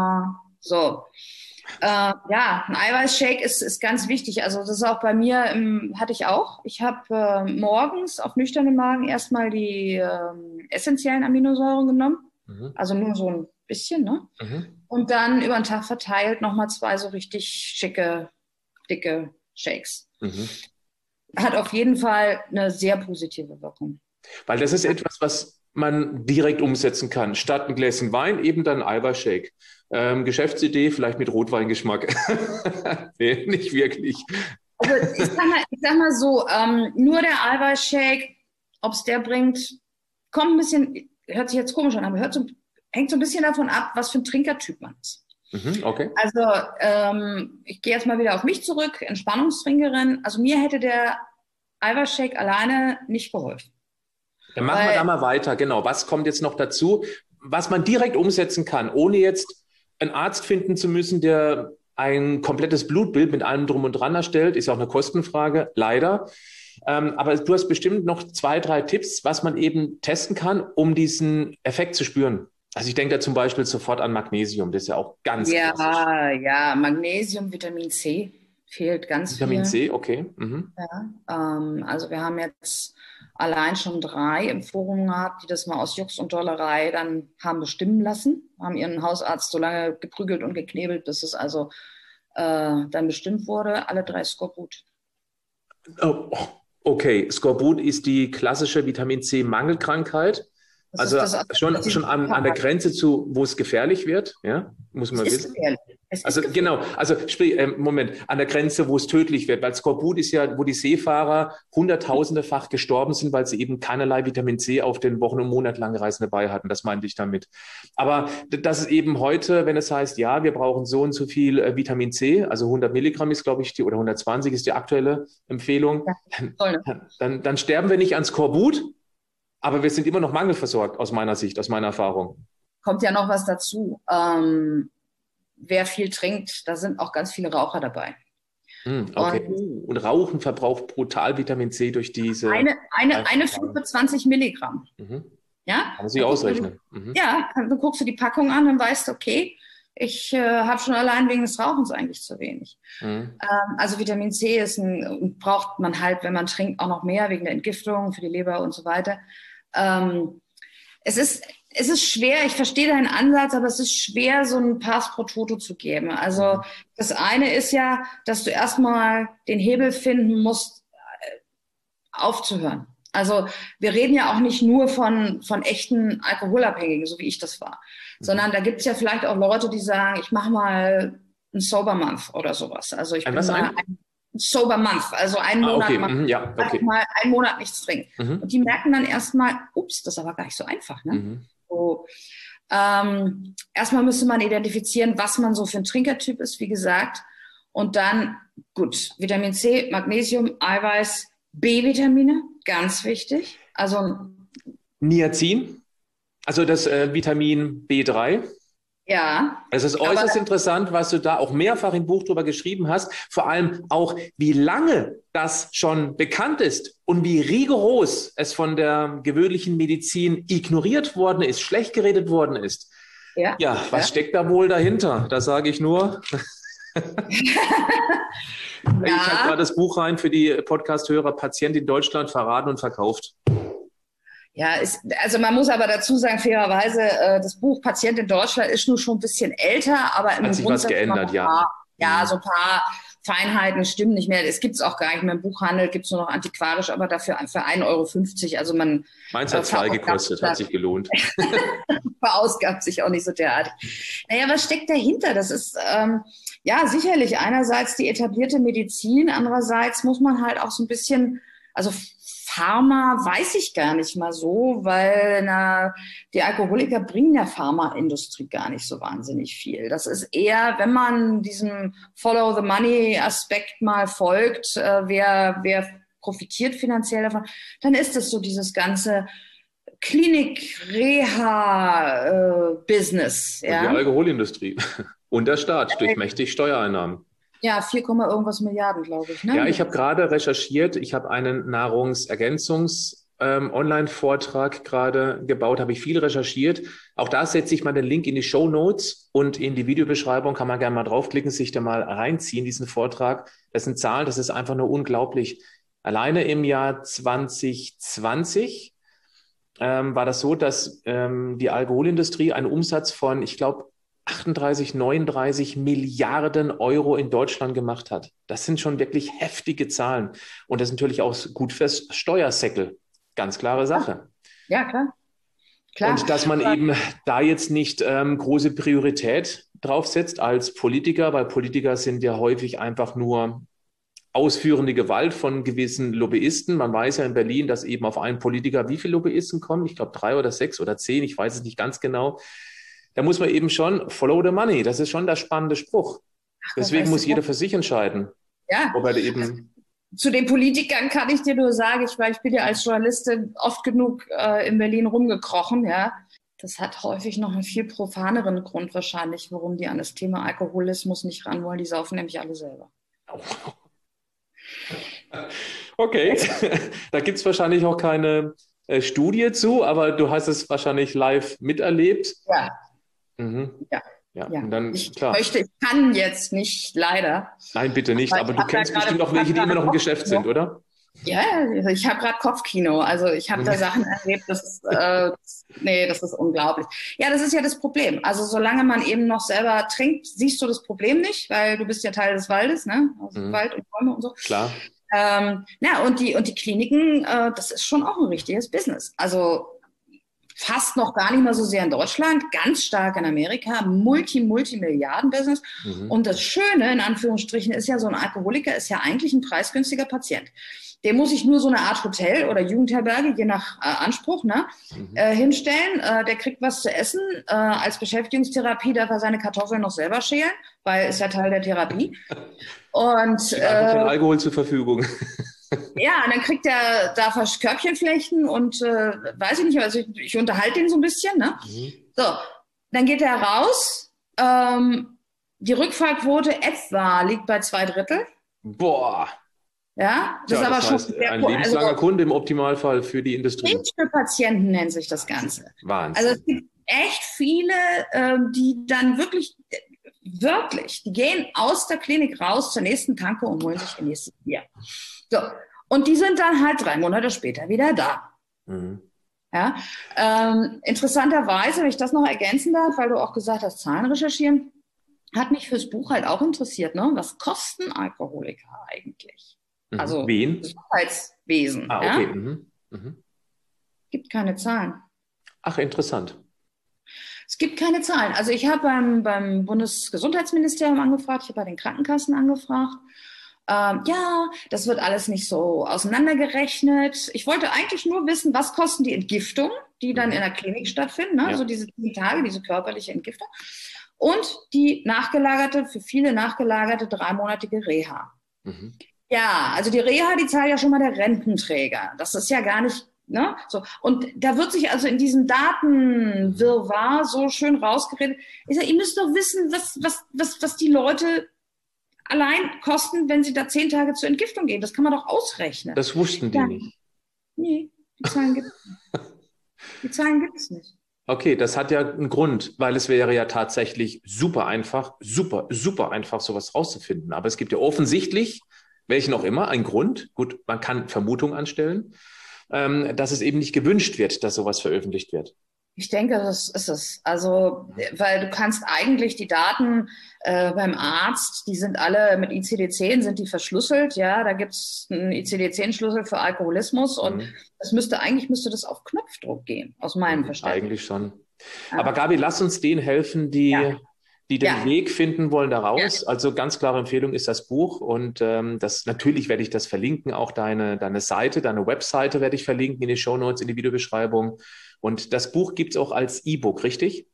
so. Äh, ja, ein Eiweißshake ist, ist ganz wichtig. Also das ist auch bei mir, ähm, hatte ich auch. Ich habe äh, morgens auf nüchternen Magen erstmal die äh, essentiellen Aminosäuren genommen. Mhm. Also nur so ein bisschen, ne? Mhm. Und dann über den Tag verteilt nochmal zwei so richtig schicke, dicke Shakes. Mhm. Hat auf jeden Fall eine sehr positive Wirkung. Weil das ist etwas, was man direkt umsetzen kann. Statt ein Gläschen Wein eben dann ein Eiweißshake. Ähm, Geschäftsidee, vielleicht mit Rotweingeschmack. Nee, nicht wirklich. Also ich sag mal, ich sag mal so, ähm, nur der Eiweißshake, ob es der bringt, kommt ein bisschen, hört sich jetzt komisch an, aber hört so, hängt so ein bisschen davon ab, was für ein Trinkertyp man ist. Mhm, okay. Also ähm, ich gehe jetzt mal wieder auf mich zurück, Entspannungstrinkerin. Also mir hätte der Eiweißshake alleine nicht geholfen. Dann machen Weil, wir da mal weiter. Genau, was kommt jetzt noch dazu, was man direkt umsetzen kann, ohne jetzt einen Arzt finden zu müssen, der ein komplettes Blutbild mit allem drum und dran erstellt, ist auch eine Kostenfrage, leider. Ähm, aber du hast bestimmt noch zwei, drei Tipps, was man eben testen kann, um diesen Effekt zu spüren. Also ich denke da zum Beispiel sofort an Magnesium, das ist ja auch ganz Ja, klassisch. ja, Magnesium, Vitamin C fehlt ganz Vitamin viel. C, okay. Mhm. Ja, ähm, also wir haben jetzt allein schon drei im Forum gehabt, die das mal aus Jux und Dollerei dann haben bestimmen lassen, haben ihren Hausarzt so lange geprügelt und geknebelt, bis es also äh, dann bestimmt wurde. Alle drei Skorbut. Oh, okay, Skorbut ist die klassische Vitamin-C-Mangelkrankheit. Also das, schon, schon an, an der Grenze zu, wo es gefährlich wird, ja, muss man es wissen. Ist gefährlich. Es also ist gefährlich. Genau, also sprich, äh, Moment, an der Grenze, wo es tödlich wird, weil Skorbut ist ja, wo die Seefahrer hunderttausendefach gestorben sind, weil sie eben keinerlei Vitamin C auf den Wochen- und monatelangen Reisen dabei hatten. Das meinte ich damit. Aber das ist eben heute, wenn es heißt, ja, wir brauchen so und so viel äh, Vitamin C, also hundert Milligramm ist, glaube ich, die, oder hundertzwanzig ist die aktuelle Empfehlung, ja, toll, ne? dann, dann, dann sterben wir nicht an Skorbut. Aber wir sind immer noch mangelversorgt, aus meiner Sicht, aus meiner Erfahrung. Kommt ja noch was dazu. Ähm, wer viel trinkt, da sind auch ganz viele Raucher dabei. Hm, okay. Und, und Rauchen verbraucht brutal Vitamin C durch diese... Eine, eine, eine fünfundzwanzig Milligramm. Mhm. Ja? Kann man sich ausrechnen. Du, mhm. Ja, dann guckst du die Packung an und weißt, okay, ich äh, habe schon allein wegen des Rauchens eigentlich zu wenig. Mhm. Ähm, also Vitamin C ist ein, braucht man halt, wenn man trinkt, auch noch mehr wegen der Entgiftung für die Leber und so weiter. Ähm, es ist, es ist schwer, ich verstehe deinen Ansatz, aber es ist schwer, so einen Pass pro Toto zu geben. Also das eine ist ja, dass du erstmal den Hebel finden musst, aufzuhören. Also wir reden ja auch nicht nur von, von echten Alkoholabhängigen, so wie ich das war, mhm. sondern da gibt es ja vielleicht auch Leute, die sagen, ich mache mal einen Sober Month oder sowas. Also ich ein bin was mal ein? ein Sober Month, also einen ah, Monat okay. mal, mhm, ja, okay. mal einen Monat nichts trinken. Mhm. Und die merken dann erstmal, ups, das ist aber gar nicht so einfach. Ne? Mhm. So, ähm, erstmal müsste man identifizieren, was man so für ein Trinkertyp ist, wie gesagt. Und dann, gut, Vitamin C, Magnesium, Eiweiß, B-Vitamine, ganz wichtig. Also Niacin, also das äh, Vitamin B drei. Ja. Es ist äußerst interessant, was du da auch mehrfach im Buch drüber geschrieben hast. Vor allem auch, wie lange das schon bekannt ist und wie rigoros es von der gewöhnlichen Medizin ignoriert worden ist, schlecht geredet worden ist. Ja, Ja, was ja. steckt da wohl dahinter? Da sage ich nur. Ich habe Ja, gerade das Buch rein für die Podcast-Hörer, Patient in Deutschland verraten und verkauft. ja, ist, also man muss aber dazu sagen, fairerweise, äh, das Buch Patient in Deutschland ist nur schon ein bisschen älter, aber im Hat sich was Grundsatz noch geändert, ein ja. paar, ja, Mhm. so ein paar Feinheiten stimmen nicht mehr. Es gibt es auch gar nicht mehr im Buchhandel, gibt es nur noch antiquarisch, aber dafür für ein Euro fünfzig. Also man Meins äh, hat zwei verausgabt gekostet, hat das- sich gelohnt. verausgabt sich auch nicht so derartig. Naja, was steckt dahinter? Das ist ähm, ja sicherlich einerseits die etablierte Medizin, andererseits muss man halt auch so ein bisschen, also Pharma weiß ich gar nicht mal so, weil na, die Alkoholiker bringen der Pharmaindustrie gar nicht so wahnsinnig viel. Das ist eher, wenn man diesem Follow-the-Money-Aspekt mal folgt, äh, wer, wer profitiert finanziell davon, dann ist es so dieses ganze Klinik-Reha-Business. Und die Ja? Alkoholindustrie. Und der Staat durch mächtig Steuereinnahmen. Ja, vier, irgendwas Milliarden, glaube ich. Ne? Ja, ich habe gerade recherchiert, ich habe einen Nahrungsergänzungs-Online-Vortrag gerade gebaut, habe ich viel recherchiert. Auch da setze ich mal den Link in die Shownotes und in die Videobeschreibung, kann man gerne mal draufklicken, sich da mal reinziehen, diesen Vortrag. Das sind Zahlen, das ist einfach nur unglaublich. Alleine im Jahr zwanzig zwanzig ähm, war das so, dass ähm, die Alkoholindustrie einen Umsatz von, ich glaube, achtunddreißig, neununddreißig Milliarden Euro in Deutschland gemacht hat. Das sind schon wirklich heftige Zahlen. Und das ist natürlich auch gut fürs Steuersäckel. Ganz klare Sache. Ja, klar. klar. Und dass man eben da jetzt nicht ähm, große Priorität draufsetzt als Politiker, weil Politiker sind ja häufig einfach nur ausführende Gewalt von gewissen Lobbyisten. Man weiß ja in Berlin, dass eben auf einen Politiker wie viele Lobbyisten kommen? Ich glaube drei oder sechs oder zehn, ich weiß es nicht ganz genau. Da muss man eben schon follow the money. Das ist schon der spannende Spruch. Ach, Deswegen muss jeder du, für sich entscheiden. ja. Ob er eben Zu den Politikern kann ich dir nur sagen, ich, weil ich bin ja als Journalistin oft genug äh, in Berlin rumgekrochen, ja. Das hat häufig noch einen viel profaneren Grund wahrscheinlich, warum die an das Thema Alkoholismus nicht ran wollen. Die saufen nämlich alle selber. Okay, da gibt es wahrscheinlich auch keine äh, Studie zu, aber du hast es wahrscheinlich live miterlebt. Ja. Mhm. Ja. Ja, Ja. und dann, Ich klar. möchte, ich kann jetzt nicht, leider. Nein, bitte nicht, Aber aber ich du hab da kennst gerade- bestimmt auch ich hab welche, die immer gerade noch im Geschäft sind, Kopfkino. oder? Ja, also ich habe gerade Kopfkino. Also ich habe da Sachen erlebt, das ist, äh, nee, das ist unglaublich. Ja, das ist ja das Problem. Also solange man eben noch selber trinkt, siehst du das Problem nicht, weil du bist ja Teil des Waldes, ne? Also Mhm. Wald und Bäume und so. Klar. Ähm, ja, und die, und die Kliniken, äh, das ist schon auch ein richtiges Business. Also fast noch gar nicht mal so sehr in Deutschland, ganz stark in Amerika, Multi, Multimilliarden-Business. Mhm. Und das Schöne, in Anführungsstrichen, ist ja, so ein Alkoholiker ist ja eigentlich ein preisgünstiger Patient. Dem muss ich nur so eine Art Hotel oder Jugendherberge, je nach äh, Anspruch, ne, Mhm. äh, hinstellen. Äh, der kriegt was zu essen. Äh, als Beschäftigungstherapie darf er seine Kartoffeln noch selber schälen, weil ist ja Teil der Therapie. Und Steht einfach kein äh, Alkohol zur Verfügung. ja, und dann kriegt er, darf er Körbchen flechten und äh, weiß ich nicht, also ich, ich unterhalte ihn so ein bisschen. Ne? Mhm. So, dann geht er raus. Ähm, die Rückfallquote etwa liegt bei zwei Drittel. Boah. Ja, das Tja, ist aber das schon heißt, sehr ein cool. lebenslanger Also, Kunde im Optimalfall für die Industrie. Krebs für Patienten nennt sich das Ganze. Wahnsinn. Also es gibt echt viele, ähm, die dann wirklich, äh, wörtlich, die gehen aus der Klinik raus zur nächsten Tanke und holen sich ihr nächstes Bier. So, und die sind dann halt drei Monate später wieder da. Mhm. Ja, ähm, interessanterweise, wenn ich das noch ergänzen darf, weil du auch gesagt hast, Zahlen recherchieren, hat mich fürs Buch halt auch interessiert, ne? Was kosten Alkoholiker eigentlich? Mhm. Also Wen? Gesundheitswesen. Ah, ja? okay. Mhm. Mhm. Gibt keine Zahlen. Ach, interessant. Es gibt keine Zahlen. Also ich habe beim, beim Bundesgesundheitsministerium angefragt, ich habe bei den Krankenkassen angefragt. Ähm, ja, das wird alles nicht so auseinandergerechnet. Ich wollte eigentlich nur wissen, was kosten die Entgiftungen, die dann in der Klinik stattfinden, ne? Ja. Also diese zehn Tage, diese körperliche Entgiftung. Und die nachgelagerte, für viele nachgelagerte dreimonatige Reha. Mhm. Ja, also die Reha, die zahlt ja schon mal der Rententräger. Das ist ja gar nicht, ne? So. Und da wird sich also in diesem Datenwirrwarr so schön rausgeredet. Ich sage, ihr müsst doch wissen, was, was, was, was die Leute allein kosten, wenn sie da zehn Tage zur Entgiftung gehen. Das kann man doch ausrechnen. Das wussten die Ja. nicht. Nee, die Zahlen gibt es nicht. Die Zahlen gibt es nicht. Okay, das hat ja einen Grund, weil es wäre ja tatsächlich super einfach, super, super einfach, sowas rauszufinden. Aber es gibt ja offensichtlich, welchen auch immer, einen Grund. Gut, man kann Vermutungen anstellen, ähm, dass es eben nicht gewünscht wird, dass sowas veröffentlicht wird. Ich denke, das ist es. Also, weil du kannst eigentlich die Daten äh, beim Arzt, die sind alle mit I C D zehn, sind die verschlüsselt. Ja, da gibt es einen I C D zehn-Schlüssel für Alkoholismus und Mhm. das müsste eigentlich müsste das auf Knopfdruck gehen, aus meinem Mhm, Verständnis. eigentlich schon. Ja. Aber Gabi, lass uns denen helfen, die, Ja. die den Ja. Weg finden wollen Ja. daraus. Also ganz klare Empfehlung ist das Buch und ähm, das natürlich werde ich das verlinken, auch deine, deine Seite, deine Webseite werde ich verlinken in die Shownotes, in die Videobeschreibung. Und das Buch gibt es auch als E-Book, richtig?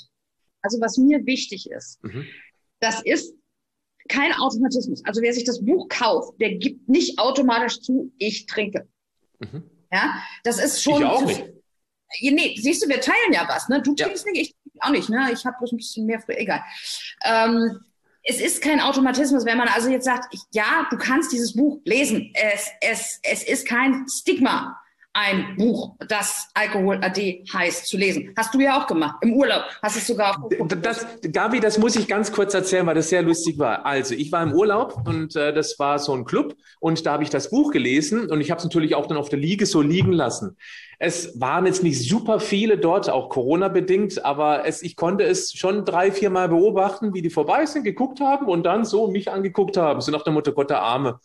Also was mir wichtig ist, Mhm. das ist kein Automatismus. Also wer sich das Buch kauft, der gibt nicht automatisch zu, ich trinke. Mhm. Ja, das ist schon. Ich auch für, nicht. Nee, siehst du, wir teilen ja was, ne? Du Ja. trinkst nicht, ich trinke auch nicht, ne? Ich habe bloß ein bisschen mehr früher, egal. Ähm, es ist kein Automatismus, wenn man also jetzt sagt, ich, ja, du kannst dieses Buch lesen. Es, es, es ist kein Stigma, ein Buch, das Alkohol A D heißt, zu lesen. Hast du ja auch gemacht, im Urlaub. Hast es sogar auf Das, Gabi, das muss ich ganz kurz erzählen, weil das sehr lustig war. Also, ich war im Urlaub und äh, das war so ein Club und da habe ich das Buch gelesen und ich habe es natürlich auch dann auf der Liege so liegen lassen. Es waren jetzt nicht super viele dort, auch Corona-bedingt, aber es, ich konnte es schon drei, vier Mal beobachten, wie die vorbei sind, geguckt haben und dann so mich angeguckt haben. So nach der Motto, Gott der Arme.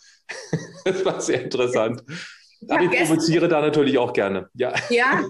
Das war sehr interessant. Gabi, provoziere da natürlich auch gerne. Ja. Ja.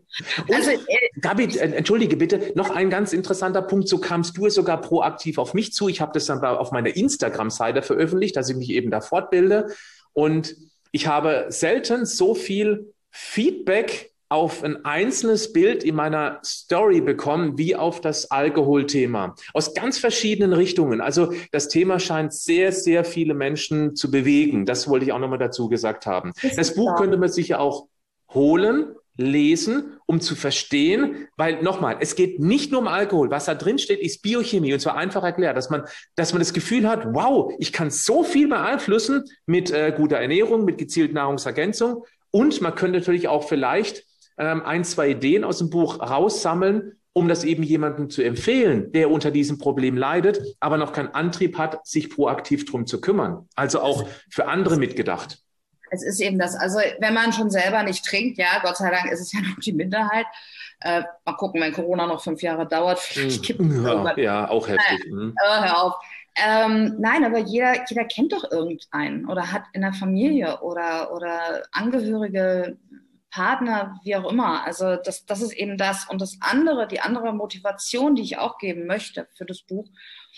Also, äh, Gabi, äh, entschuldige bitte, noch ein ganz interessanter Punkt. So kamst du sogar proaktiv auf mich zu. Ich habe das dann auf meiner Instagram-Seite veröffentlicht, dass ich mich eben da fortbilde. Und ich habe selten so viel Feedback auf ein einzelnes Bild in meiner Story bekommen, wie auf das Alkoholthema. Aus ganz verschiedenen Richtungen. Also das Thema scheint sehr, sehr viele Menschen zu bewegen. Das wollte ich auch nochmal dazu gesagt haben. Das, das Buch könnte man sich ja auch holen, lesen, um zu verstehen, weil nochmal, es geht nicht nur um Alkohol. Was da drin steht, ist Biochemie und zwar einfach erklärt, dass man, dass man das Gefühl hat, wow, ich kann so viel beeinflussen mit äh, guter Ernährung, mit gezielter Nahrungsergänzung und man könnte natürlich auch vielleicht ähm, ein, zwei Ideen aus dem Buch raussammeln, um das eben jemandem zu empfehlen, der unter diesem Problem leidet, aber noch keinen Antrieb hat, sich proaktiv drum zu kümmern. Also auch für andere mitgedacht. Es ist eben das, also wenn man schon selber nicht trinkt, ja, Gott sei Dank ist es ja noch die Minderheit. Äh, mal gucken, wenn Corona noch fünf Jahre dauert, vielleicht gibt es ja, ja, auch heftig. Nein, äh, hör auf. Ähm, nein, aber jeder, jeder kennt doch irgendeinen oder hat in der Familie oder, oder Angehörige, Partner, wie auch immer. Also das, das ist eben das. Und das andere, die andere Motivation, die ich auch geben möchte für das Buch,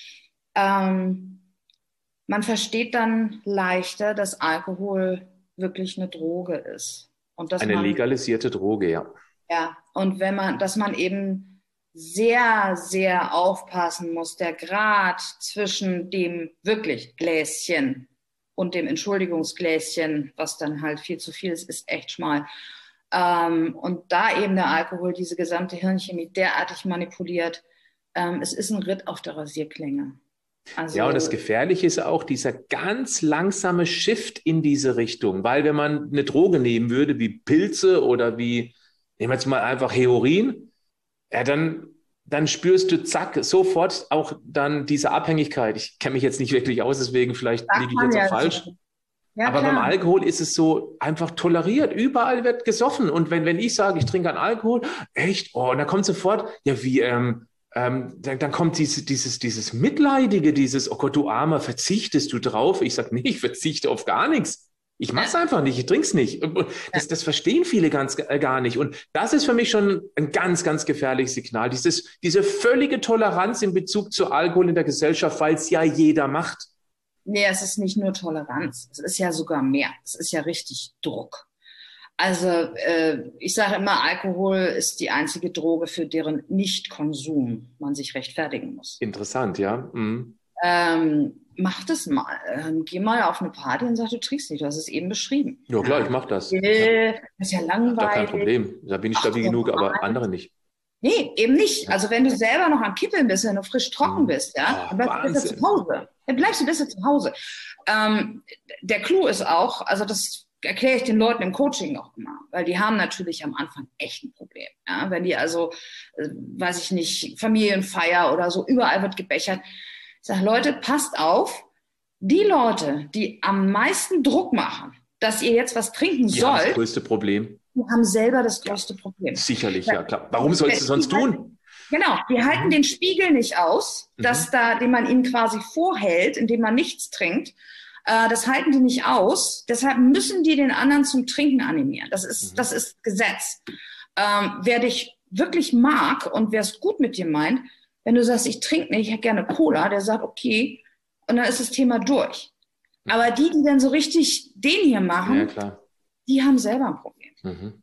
ähm, man versteht dann leichter, dass Alkohol wirklich eine Droge ist. Und dass eine man, legalisierte Droge, ja. Ja, und wenn man, dass man eben sehr, sehr aufpassen muss, der Grad zwischen dem wirklich Gläschen und dem Entschuldigungsgläschen, was dann halt viel zu viel ist, ist echt schmal. Ähm, und da eben der Alkohol diese gesamte Hirnchemie derartig manipuliert, ähm, es ist ein Ritt auf der Rasierklinge. Also, ja, und das Gefährliche ist auch dieser ganz langsame Shift in diese Richtung, weil wenn man eine Droge nehmen würde, wie Pilze oder wie, nehmen wir jetzt mal einfach Heroin, ja, dann, dann spürst du, zack, sofort auch dann diese Abhängigkeit. Ich kenne mich jetzt nicht wirklich aus, deswegen vielleicht liege ich jetzt auch falsch. Ja, aber klar. beim Alkohol ist es so einfach toleriert. Überall wird gesoffen. Und wenn, wenn ich sage, ich trinke einen Alkohol, echt, oh, und dann kommt sofort, ja, wie, ähm, Ähm, dann, dann kommt dieses, dieses, dieses Mitleidige, dieses, oh Gott, du Armer, verzichtest du drauf? Ich sage, nee, ich verzichte auf gar nichts. Ich mach's ja. einfach nicht, ich trink's nicht. Das, das verstehen viele ganz äh, gar nicht. Und das ist für mich schon ein ganz, ganz gefährliches Signal. Dieses, diese völlige Toleranz in Bezug zu Alkohol in der Gesellschaft, weil es ja jeder macht. Nee, es ist nicht nur Toleranz, es ist ja sogar mehr. Es ist ja richtig Druck. Also äh, ich sage immer, Alkohol ist die einzige Droge, für deren Nichtkonsum man sich rechtfertigen muss. Interessant, ja. Mhm. Ähm, mach das mal. Ähm, geh mal auf eine Party und sag, du trinkst nicht. Du hast es eben beschrieben. Ja klar, ich mach das. Äh, das ist ja langweilig. Doch kein Problem. Da bin ich stabil genug, aber andere nicht. Nee, eben nicht. Also wenn du selber noch am Kippeln bist, wenn du frisch trocken bist, ja, oh, dann bleibst du besser zu Hause. Dann bleibst du besser zu Hause. Ähm, der Clou ist auch, also das erkläre ich den Leuten im Coaching auch immer, weil die haben natürlich am Anfang echt ein Problem. Ja? Wenn die also, äh, weiß ich nicht, Familienfeier oder so, überall wird gebechert. Ich sage, Leute, passt auf, die Leute, die am meisten Druck machen, dass ihr jetzt was trinken die sollt, haben das größte Problem. Die haben selber das größte ja, Problem. Sicherlich, ja klar. Warum sollst du sonst tun? Genau, die halten den Spiegel nicht aus, dass mhm. da, den man ihnen quasi vorhält, indem man nichts trinkt. Äh, das halten die nicht aus. Deshalb müssen die den anderen zum Trinken animieren. Das ist, mhm. das ist Gesetz. Ähm, wer dich wirklich mag und wer es gut mit dir meint, wenn du sagst, ich trinke nicht, ich hätte gerne Cola, der sagt, okay, und dann ist das Thema durch. Mhm. Aber die, die dann so richtig den hier machen, ja, klar. die haben selber ein Problem. Mhm.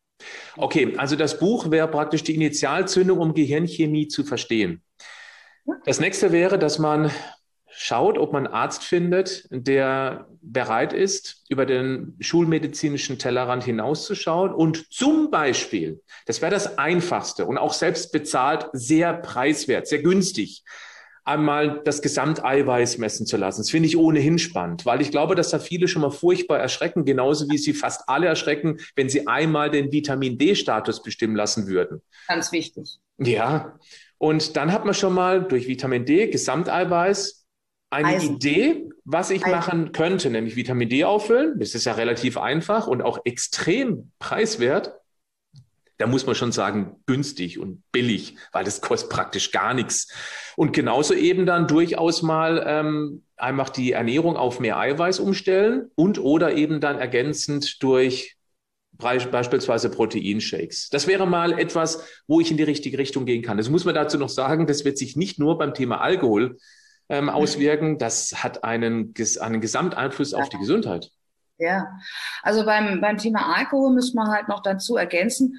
Okay, also das Buch wäre praktisch die Initialzündung, um Gehirnchemie zu verstehen. Das nächste wäre, dass man schaut, ob man einen Arzt findet, der bereit ist, über den schulmedizinischen Tellerrand hinauszuschauen und zum Beispiel, das wäre das Einfachste und auch selbst bezahlt, sehr preiswert, sehr günstig, einmal das Gesamteiweiß messen zu lassen. Das finde ich ohnehin spannend, weil ich glaube, dass da viele schon mal furchtbar erschrecken, genauso wie sie fast alle erschrecken, wenn sie einmal den Vitamin-D-Status bestimmen lassen würden. Ganz wichtig. Ja, und dann hat man schon mal durch Vitamin D, Gesamteiweiß, eine Eisen. Idee, was ich Eisen. machen könnte, nämlich Vitamin D auffüllen. Das ist ja relativ einfach und auch extrem preiswert. Da muss man schon sagen, günstig und billig, weil das kostet praktisch gar nichts. Und genauso eben dann durchaus mal ähm, einfach die Ernährung auf mehr Eiweiß umstellen und oder eben dann ergänzend durch beispielsweise Proteinshakes. Das wäre mal etwas, wo ich in die richtige Richtung gehen kann. Das muss man dazu noch sagen, das wird sich nicht nur beim Thema Alkohol ähm, auswirken, das hat einen, einen Gesamteinfluss auf die Gesundheit. Ja, also beim, beim Thema Alkohol müssen wir halt noch dazu ergänzen,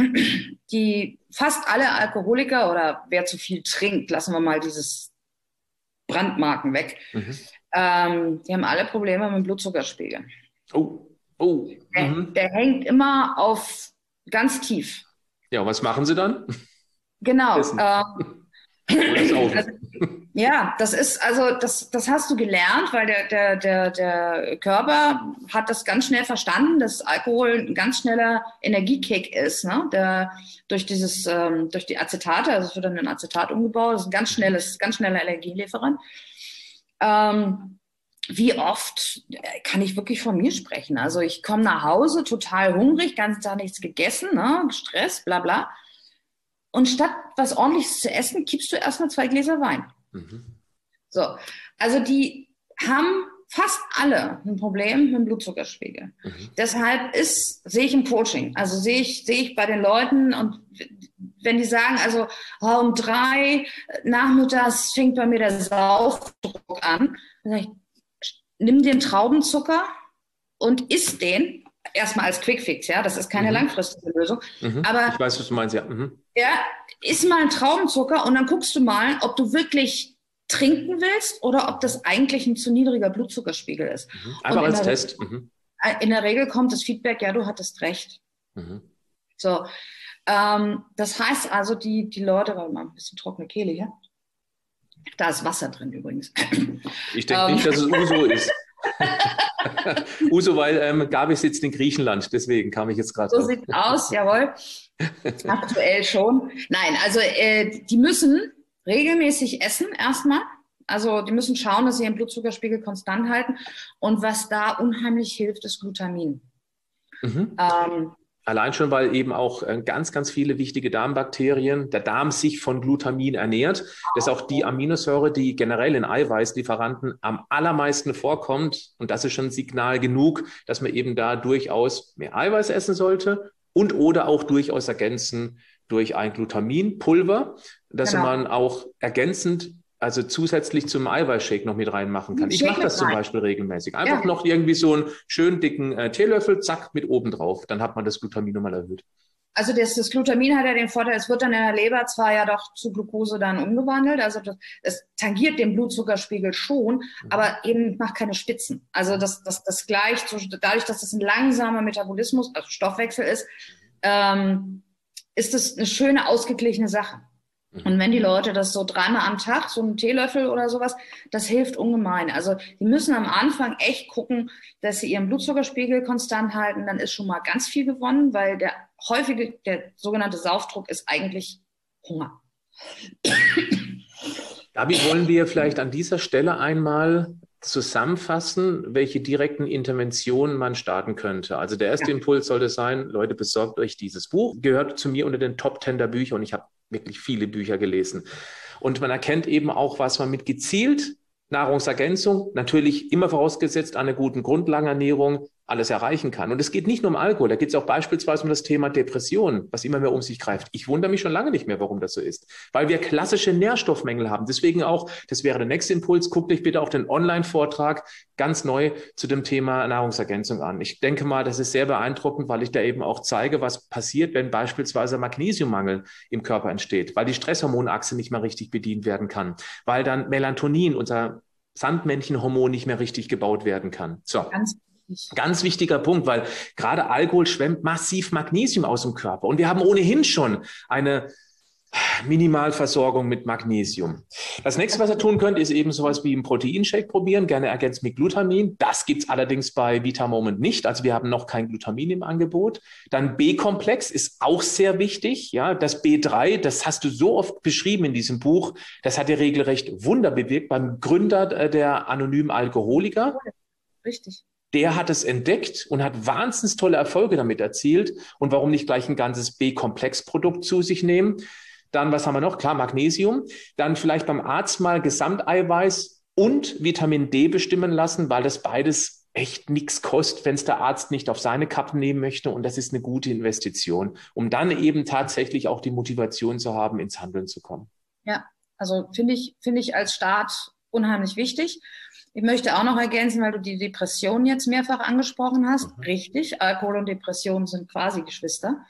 die fast alle Alkoholiker oder wer zu viel trinkt, lassen wir mal dieses Brandmarken weg, mhm. ähm, die haben alle Probleme mit dem Blutzuckerspiegel. Oh, oh. Der, mhm. der hängt immer auf ganz tief. Ja, was machen sie dann? Genau. Ähm, also, ja, das ist, also das, das hast du gelernt, weil der, der, der, der Körper hat das ganz schnell verstanden, dass Alkohol ein ganz schneller Energiekick ist, ne? Der, durch dieses, ähm, durch die Acetate, also es wird dann in Acetat umgebaut, das ist ein ganz schnelles, ganz schneller Energielieferant. Ähm, wie oft kann ich wirklich von mir sprechen? Also ich komme nach Hause total hungrig, ganzen Tag nichts gegessen, ne? Stress, bla bla. Und statt was Ordentliches zu essen, kippst du erstmal zwei Gläser Wein. Mhm. So, also die haben fast alle ein Problem mit dem Blutzuckerspiegel. Mhm. Deshalb ist, sehe ich im Coaching, also sehe ich, sehe ich bei den Leuten und wenn die sagen, also oh, um drei nachmittags fängt bei mir der Saufdruck an, dann sage ich, nimm den Traubenzucker und isst den. Erstmal als Quickfix, ja, das ist keine mhm. langfristige Lösung. Mhm. Aber ich weiß, was du meinst, ja. Mhm. Ja, iss mal einen Traubenzucker und dann guckst du mal, ob du wirklich trinken willst oder ob das eigentlich ein zu niedriger Blutzuckerspiegel ist. Mhm. Einfach als Test. Mhm. In der Regel kommt das Feedback, ja, du hattest recht. Mhm. So, ähm, das heißt also, die, die Leute, warte mal, ein bisschen trockene Kehle hier. Da ist Wasser drin übrigens. Ich denke ähm. nicht, dass es Uso ist. Uso, weil ähm, Gabi sitzt in Griechenland, deswegen kam ich jetzt gerade. So sieht es aus, jawohl. Aktuell schon. Nein, also äh, die müssen regelmäßig essen erstmal. Also die müssen schauen, dass sie ihren Blutzuckerspiegel konstant halten. Und was da unheimlich hilft, ist Glutamin. Mhm. Ähm, Allein schon, weil eben auch ganz, ganz viele wichtige Darmbakterien, der Darm sich von Glutamin ernährt. Das ist auch die Aminosäure, die generell in Eiweißlieferanten am allermeisten vorkommt. Und das ist schon Signal genug, dass man eben da durchaus mehr Eiweiß essen sollte und oder auch durchaus ergänzen durch ein Glutaminpulver, das genau. man auch ergänzend, also zusätzlich zum Eiweißshake noch mit reinmachen kann. Ich mache das zum Beispiel regelmäßig. Einfach ja. noch irgendwie so einen schönen dicken äh, Teelöffel, zack, mit oben drauf. Dann hat man das Glutamin nochmal erhöht. Also das, das Glutamin hat ja den Vorteil, es wird dann in der Leber zwar ja doch zu Glucose dann umgewandelt, also das, es tangiert den Blutzuckerspiegel schon, mhm. aber eben macht keine Spitzen. Also das, das, das gleicht, so, dadurch, dass das ein langsamer Metabolismus, also Stoffwechsel ist, ähm, ist das eine schöne, ausgeglichene Sache. Und wenn die Leute das so dreimal am Tag, so einen Teelöffel oder sowas, das hilft ungemein. Also die müssen am Anfang echt gucken, dass sie ihren Blutzuckerspiegel konstant halten. Dann ist schon mal ganz viel gewonnen, weil der häufige, der sogenannte Saufdruck ist eigentlich Hunger. Gabi, wollen wir vielleicht an dieser Stelle einmal zusammenfassen, welche direkten Interventionen man starten könnte? Also der erste ja. Impuls sollte sein, Leute, besorgt euch dieses Buch. Gehört zu mir unter den Top Ten der Bücher und ich habe wirklich viele Bücher gelesen. Und man erkennt eben auch, was man mit gezielt Nahrungsergänzung, natürlich immer vorausgesetzt einer guten Grundlagenernährung, alles erreichen kann. Und es geht nicht nur um Alkohol, da geht es auch beispielsweise um das Thema Depression, was immer mehr um sich greift. Ich wundere mich schon lange nicht mehr, warum das so ist, weil wir klassische Nährstoffmängel haben. Deswegen auch, das wäre der nächste Impuls, guckt euch bitte auch den Online-Vortrag ganz neu zu dem Thema Nahrungsergänzung an. Ich denke mal, das ist sehr beeindruckend, weil ich da eben auch zeige, was passiert, wenn beispielsweise Magnesiummangel im Körper entsteht, weil die Stresshormonachse nicht mehr richtig bedient werden kann, weil dann Melatonin, unser Sandmännchenhormon, nicht mehr richtig gebaut werden kann. So. Ganz Ganz wichtiger Punkt, weil gerade Alkohol schwemmt massiv Magnesium aus dem Körper. Und wir haben ohnehin schon eine Minimalversorgung mit Magnesium. Das nächste, was ihr tun könnt, ist eben sowas wie einen Proteinshake probieren, gerne ergänzt mit Glutamin. Das gibt es allerdings bei Vitamoment nicht. Also wir haben noch kein Glutamin im Angebot. Dann B-Komplex ist auch sehr wichtig. Ja, das B drei, das hast du so oft beschrieben in diesem Buch. Das hat ja regelrecht Wunder bewirkt beim Gründer der anonymen Alkoholiker. Richtig. Der hat es entdeckt und hat wahnsinnig tolle Erfolge damit erzielt. Und warum nicht gleich ein ganzes B-Komplex-Produkt zu sich nehmen? Dann, was haben wir noch? Klar, Magnesium. Dann vielleicht beim Arzt mal Gesamteiweiß und Vitamin D bestimmen lassen, weil das beides echt nichts kostet, wenn es der Arzt nicht auf seine Kappe nehmen möchte. Und das ist eine gute Investition, um dann eben tatsächlich auch die Motivation zu haben, ins Handeln zu kommen. Ja, also finde ich, finde ich als Start unheimlich wichtig. Ich möchte auch noch ergänzen, weil du die Depression jetzt mehrfach angesprochen hast. Mhm. Richtig, Alkohol und Depression sind quasi Geschwister.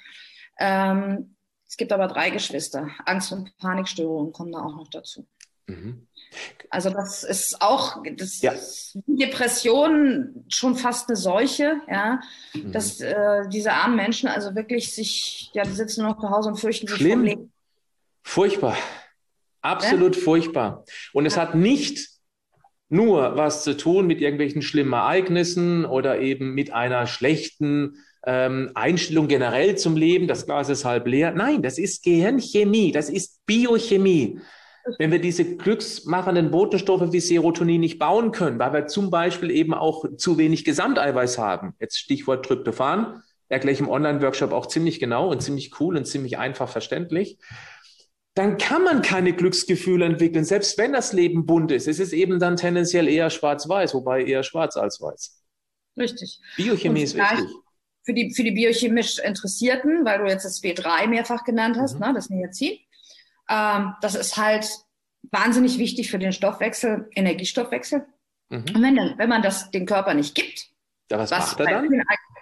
Ähm, es gibt aber drei Geschwister. Angst- und Panikstörungen kommen da auch noch dazu. Mhm. Also das ist auch, das ja. ist Depression schon fast eine Seuche, ja, mhm. dass äh, diese armen Menschen also wirklich sich, ja, die sitzen nur noch zu Hause und fürchten sich vom Leben. Furchtbar, absolut ja? furchtbar. Und es ja. hat nicht nur was zu tun mit irgendwelchen schlimmen Ereignissen oder eben mit einer schlechten ähm, Einstellung generell zum Leben, das Glas ist halb leer. Nein, das ist Gehirnchemie, das ist Biochemie. Wenn wir diese glücksmachenden Botenstoffe wie Serotonin nicht bauen können, weil wir zum Beispiel eben auch zu wenig Gesamteiweiß haben, jetzt Stichwort Tryptophan, erkläre ich im Online-Workshop auch ziemlich genau und ziemlich cool und ziemlich einfach verständlich, dann kann man keine Glücksgefühle entwickeln, selbst wenn das Leben bunt ist. Es ist eben dann tendenziell eher schwarz-weiß, wobei eher schwarz als weiß. Richtig. Biochemie ist wichtig. Für die, für die biochemisch Interessierten, weil du jetzt das B drei mehrfach genannt hast, mhm. ne, das Niacin, ähm, das ist halt wahnsinnig wichtig für den Stoffwechsel, Energiestoffwechsel. Mhm. Und wenn, dann, wenn man das den Körper nicht gibt, ja, was, was macht er dann?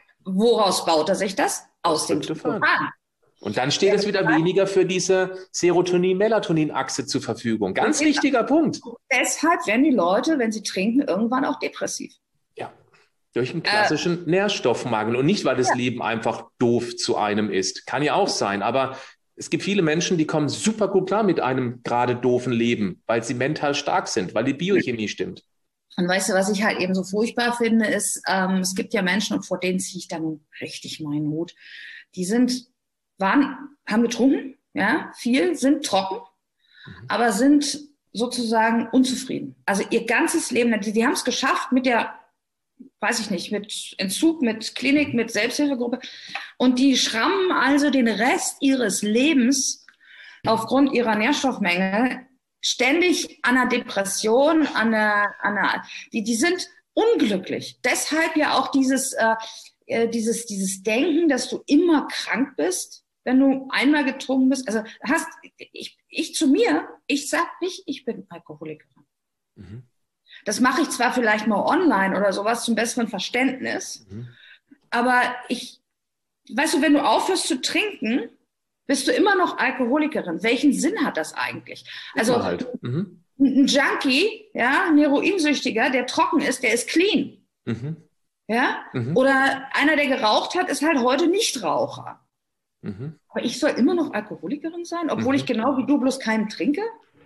Woraus baut er sich das? Aus dem Tryptophan. Und dann steht es wieder weniger für diese Serotonin-Melatonin-Achse zur Verfügung. Ganz wichtiger Punkt. Deshalb werden die Leute, wenn sie trinken, irgendwann auch depressiv. Ja, durch einen klassischen äh, Nährstoffmangel. Und nicht, weil das ja. Leben einfach doof zu einem ist. Kann ja auch sein. Aber es gibt viele Menschen, die kommen super gut klar mit einem gerade doofen Leben, weil sie mental stark sind, weil die Biochemie stimmt. Und weißt du, was ich halt eben so furchtbar finde, ist, ähm, es gibt ja Menschen, und vor denen ziehe ich dann richtig meinen Hut, die sind... waren, haben getrunken, ja, viel, sind trocken, mhm. aber sind sozusagen unzufrieden. Also ihr ganzes Leben, die, die haben es geschafft mit der, weiß ich nicht, mit Entzug, mit Klinik, mit Selbsthilfegruppe und die schrammen also den Rest ihres Lebens aufgrund ihrer Nährstoffmenge ständig an einer Depression, an einer, an einer die, die sind unglücklich. Deshalb ja auch dieses, äh, dieses, dieses Denken, dass du immer krank bist, wenn du einmal getrunken bist. Also hast ich, ich zu mir, ich sag nicht, ich bin Alkoholikerin. Mhm. Das mache ich zwar vielleicht mal online oder sowas zum besseren Verständnis, mhm. aber ich, weißt du, wenn du aufhörst zu trinken, bist du immer noch Alkoholikerin. Welchen Sinn hat das eigentlich? Also halt. mhm. ein Junkie, ja, ein Heroinsüchtiger, der trocken ist, der ist clean. Mhm. Ja? Mhm. Oder einer, der geraucht hat, ist halt heute Nichtraucher. Mhm. Aber ich soll immer noch Alkoholikerin sein, obwohl Mhm. ich genau wie du bloß keinen trinke?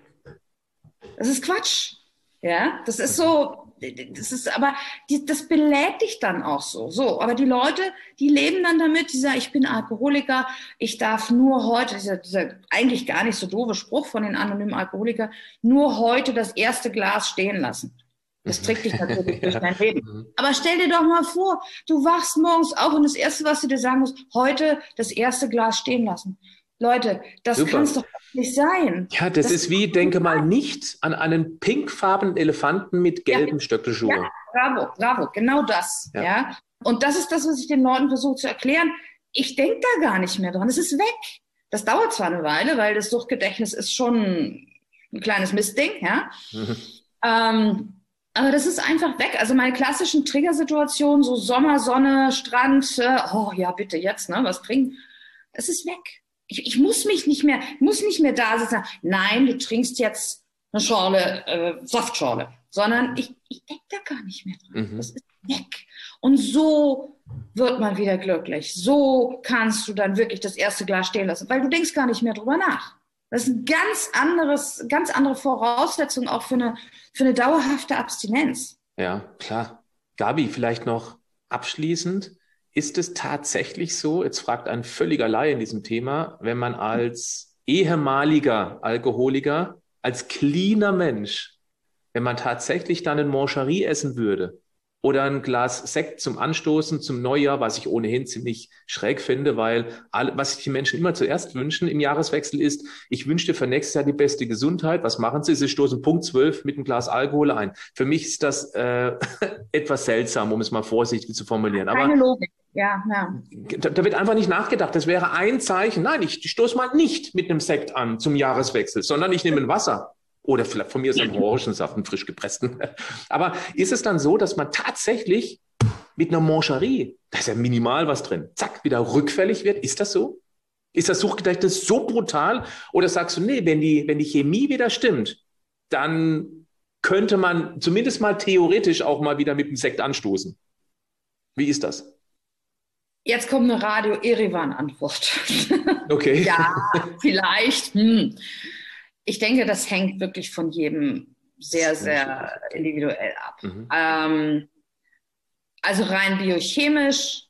Das ist Quatsch. Ja, das ist so, das ist aber, die, das belädt dich dann auch so. So, aber die Leute, die leben dann damit, die sagen, ich bin Alkoholiker, ich darf nur heute, dieser, dieser eigentlich gar nicht so doofe Spruch von den anonymen Alkoholikern, nur heute das erste Glas stehen lassen. Das Mhm. trägt dich natürlich durch Ja. dein Leben. Mhm. Aber stell dir doch mal vor, du wachst morgens auf und das Erste, was du dir sagen musst, heute das erste Glas stehen lassen. Leute, das kann es Super. doch nicht sein. Ja, das Das ist wie, denke mal nicht an einen pinkfarbenen Elefanten mit ja, gelben ja, Stöckelschuhe. bravo, bravo, genau das. Ja. Ja. Und das ist das, was ich den Leuten versuche zu erklären. Ich denke da gar nicht mehr dran. Es ist weg. Das dauert zwar eine Weile, weil das Suchtgedächtnis ist schon ein kleines Mistding, ja. Mhm. Ähm, aber das ist einfach weg. Also meine klassischen Triggersituationen, so Sommer, Sonne, Strand, äh, oh ja, bitte jetzt, ne, was trinken, das ist weg. Ich, ich muss mich nicht mehr, muss nicht mehr da sitzen. Nein, du trinkst jetzt eine Schorle, äh, Saftschorle, sondern ich, ich denke da gar nicht mehr dran. Mhm. Das ist weg. Und so wird man wieder glücklich. So kannst du dann wirklich das erste Glas stehen lassen, weil du denkst gar nicht mehr drüber nach. Das ist ein ganz anderes, ganz andere Voraussetzung auch für eine, für eine dauerhafte Abstinenz. Ja, klar. Gabi, vielleicht noch abschließend. Ist es tatsächlich so, jetzt fragt ein völliger Laie in diesem Thema, wenn man als ehemaliger Alkoholiker, als cleaner Mensch, wenn man tatsächlich dann ein Mancherie essen würde oder ein Glas Sekt zum Anstoßen zum Neujahr, was ich ohnehin ziemlich schräg finde, weil alle, was sich die Menschen immer zuerst wünschen im Jahreswechsel ist, ich wünsche dir für nächstes Jahr die beste Gesundheit. Was machen sie? Sie stoßen Punkt zwölf mit einem Glas Alkohol ein. Für mich ist das äh, etwas seltsam, um es mal vorsichtig zu formulieren. Keine Aber Logik. Ja, ja. da, da wird einfach nicht nachgedacht. Das wäre ein Zeichen. Nein, ich stoße mal nicht mit einem Sekt an zum Jahreswechsel, sondern ich nehme ein Wasser. Oder vielleicht von mir ist ein Orangensaft, einen frisch gepressten. Aber ist es dann so, dass man tatsächlich mit einer Mancherie, da ist ja minimal was drin, zack, wieder rückfällig wird? Ist das so? Ist das Suchtgedächtnis so brutal? Oder sagst du, nee, wenn die, wenn die Chemie wieder stimmt, dann könnte man zumindest mal theoretisch auch mal wieder mit dem Sekt anstoßen? Wie ist das? Jetzt kommt eine Radio-Erivan-Antwort. Okay. Ja, vielleicht. Hm. Ich denke, das hängt wirklich von jedem sehr, sehr individuell ab. Mhm. Ähm, also rein biochemisch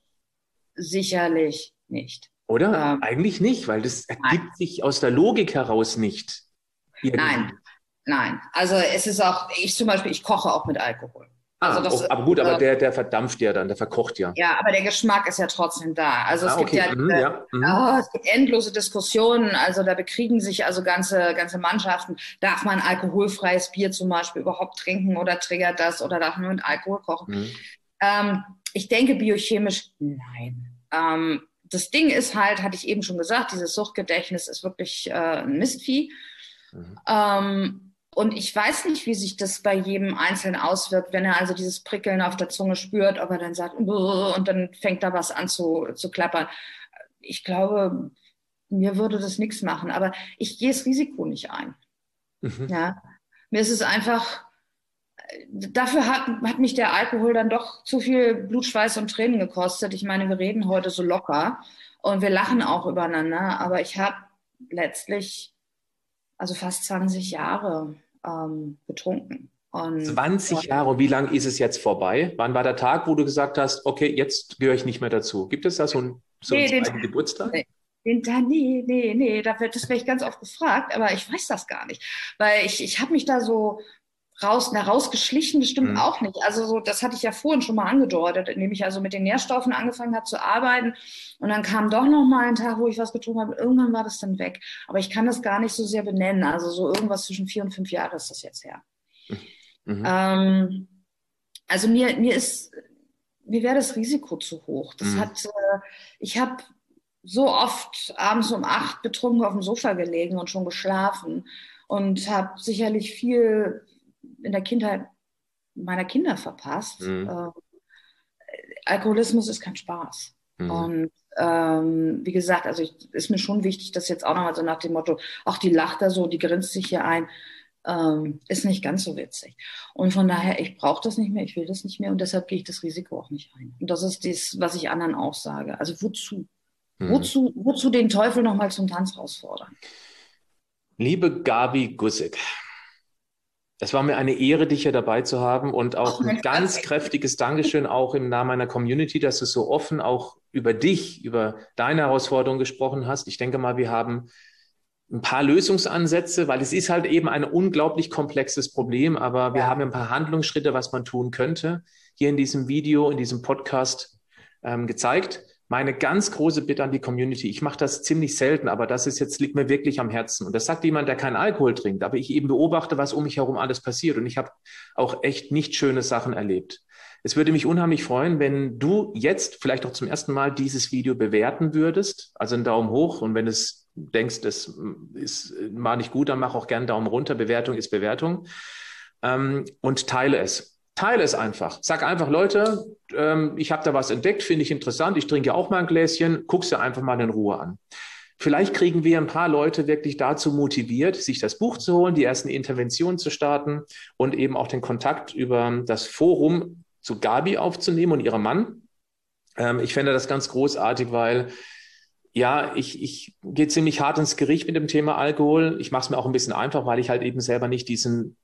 sicherlich nicht. Oder? Ähm, Eigentlich nicht, weil das ergibt nein. sich aus der Logik heraus nicht. Irgendwie. Nein, nein. Also es ist auch, ich zum Beispiel, ich koche auch mit Alkohol. Also Ah, das oh, ist, aber gut, aber äh, der, der verdampft ja dann, der verkocht ja. ja, aber der Geschmack ist ja trotzdem da. Also es Ah, gibt okay. ja, Mhm, diese, ja. Mhm. oh, es gibt endlose Diskussionen. Also da bekriegen sich also ganze, ganze Mannschaften. Darf man alkoholfreies Bier zum Beispiel überhaupt trinken oder triggert das oder darf man mit Alkohol kochen? Mhm. Ähm, ich denke biochemisch nein. Ähm, das Ding ist halt, hatte ich eben schon gesagt, dieses Suchtgedächtnis ist wirklich äh, ein Mistvieh. Mhm. Ähm, und ich weiß nicht, wie sich das bei jedem Einzelnen auswirkt, wenn er also dieses Prickeln auf der Zunge spürt, ob er dann sagt, und dann fängt da was an zu, zu klappern. Ich glaube, mir würde das nichts machen, aber ich gehe das Risiko nicht ein. Mhm. Ja, mir ist es einfach, dafür hat, hat mich der Alkohol dann doch zu viel Blut, Schweiß und Tränen gekostet. Ich meine, wir reden heute so locker und wir lachen auch übereinander, aber ich habe letztlich also fast zwanzig Jahre ähm, betrunken. Und, zwanzig Jahre, und wie lang ist es jetzt vorbei? Wann war der Tag, wo du gesagt hast, okay, jetzt gehöre ich nicht mehr dazu? Gibt es da so einen, so einen nee, den, zweiten Geburtstag? nee, den, nee, nee, nee, da wird, das werde ich ganz oft gefragt, aber ich weiß das gar nicht, weil ich, ich habe mich da so raus, na, rausgeschlichen, das stimmt Mhm. auch nicht. Also so, das hatte ich ja vorhin schon mal angedeutet, indem ich also mit den Nährstoffen angefangen habe zu arbeiten und dann kam doch noch mal ein Tag, wo ich was getrunken habe. Irgendwann war das dann weg. Aber ich kann das gar nicht so sehr benennen. Also so irgendwas zwischen vier und fünf Jahre ist das jetzt her. Mhm. Ähm, also mir, mir ist, mir wäre das Risiko zu hoch. Das Mhm. hat, äh, ich habe so oft abends um acht betrunken auf dem Sofa gelegen und schon geschlafen und habe sicherlich viel in der Kindheit meiner Kinder verpasst. Mhm. Äh, Alkoholismus ist kein Spaß. Mhm. Und ähm, wie gesagt, also ich, ist mir schon wichtig, dass jetzt auch nochmal so nach dem Motto, ach, die lacht da so, die grinst sich hier ein, ähm, ist nicht ganz so witzig. Und von daher, ich brauche das nicht mehr, ich will das nicht mehr und deshalb gehe ich das Risiko auch nicht ein. Und das ist das, was ich anderen auch sage. Also wozu? Hm. Wozu, wozu den Teufel nochmal zum Tanz herausfordern? Liebe Gabi Gussig, es war mir eine Ehre, dich hier dabei zu haben und auch oh, ein ganz Gott. kräftiges Dankeschön auch im Namen meiner Community, dass du so offen auch über dich, über deine Herausforderungen gesprochen hast. Ich denke mal, wir haben ein paar Lösungsansätze, weil es ist halt eben ein unglaublich komplexes Problem, aber wir ja. haben ein paar Handlungsschritte, was man tun könnte, hier in diesem Video, in diesem Podcast ähm, gezeigt. Meine ganz große Bitte an die Community, ich mache das ziemlich selten, aber das ist jetzt, liegt mir wirklich am Herzen. Und das sagt jemand, der keinen Alkohol trinkt, aber ich eben beobachte, was um mich herum alles passiert. Und ich habe auch echt nicht schöne Sachen erlebt. Es würde mich unheimlich freuen, wenn du jetzt vielleicht auch zum ersten Mal dieses Video bewerten würdest, also einen Daumen hoch. Und wenn du denkst, das ist mal nicht gut, dann mach auch gerne einen Daumen runter. Bewertung ist Bewertung. Ähm, und teile es. Teile es einfach. Sag einfach, Leute, ähm, ich habe da was entdeckt, finde ich interessant. Ich trinke ja auch mal ein Gläschen. Guck's dir einfach mal in Ruhe an. Vielleicht kriegen wir ein paar Leute wirklich dazu motiviert, sich das Buch zu holen, die ersten Interventionen zu starten und eben auch den Kontakt über das Forum zu Gabi aufzunehmen und ihrem Mann. Ähm, ich fände das ganz großartig, weil ja, ich, ich gehe ziemlich hart ins Gericht mit dem Thema Alkohol. Ich mache es mir auch ein bisschen einfach, weil ich halt eben selber nicht diesen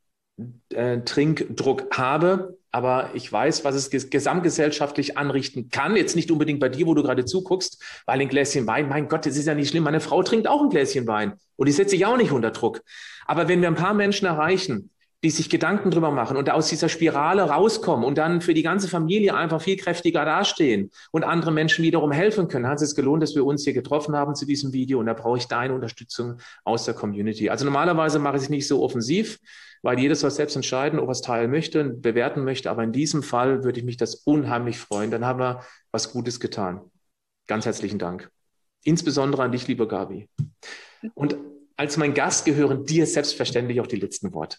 äh, Trinkdruck habe. Aber ich weiß, was es ges- gesamtgesellschaftlich anrichten kann. Jetzt nicht unbedingt bei dir, wo du gerade zuguckst, weil ein Gläschen Wein, mein Gott, das ist ja nicht schlimm. Meine Frau trinkt auch ein Gläschen Wein und die setzt sich auch nicht unter Druck. Aber wenn wir ein paar Menschen erreichen, die sich Gedanken drüber machen und aus dieser Spirale rauskommen und dann für die ganze Familie einfach viel kräftiger dastehen und andere Menschen wiederum helfen können, hat es gelohnt, dass wir uns hier getroffen haben zu diesem Video und da brauche ich deine Unterstützung aus der Community. Also normalerweise mache ich es nicht so offensiv, weil jedes soll selbst entscheiden, ob er es teilen möchte, bewerten möchte, aber in diesem Fall würde ich mich das unheimlich freuen. Dann haben wir was Gutes getan. Ganz herzlichen Dank. Insbesondere an dich, liebe Gabi. Und als mein Gast gehören dir selbstverständlich auch die letzten Worte.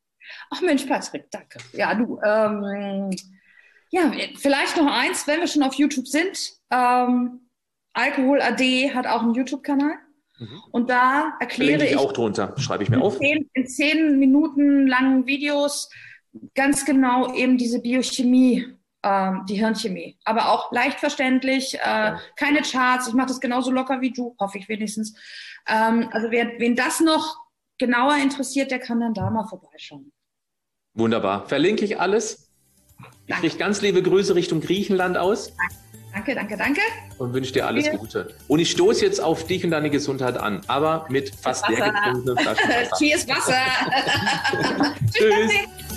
Ach Mensch, Patrick, danke. Ja, du, ähm, ja, vielleicht noch eins, wenn wir schon auf YouTube sind. Ähm, Alkohol A D hat auch einen YouTube-Kanal. Mhm. Und da erkläre ich, ich auch drunter, schreibe ich mir auf. Zehn, in zehn Minuten langen Videos ganz genau eben diese Biochemie, ähm, die Hirnchemie. Aber auch leicht verständlich, äh, ja. keine Charts. Ich mache das genauso locker wie du, hoffe ich wenigstens. Ähm, also wer, wen das noch genauer interessiert, der kann dann da mal vorbeischauen. Wunderbar. Verlinke ich alles. Ich richte ganz liebe Grüße Richtung Griechenland aus. Danke, danke, danke. Und wünsche dir alles Gute. Und ich stoße jetzt auf dich und deine Gesundheit an, aber mit fast leer getrunkenen Flaschen Wasser. Cheers, Wasser. Tschüss.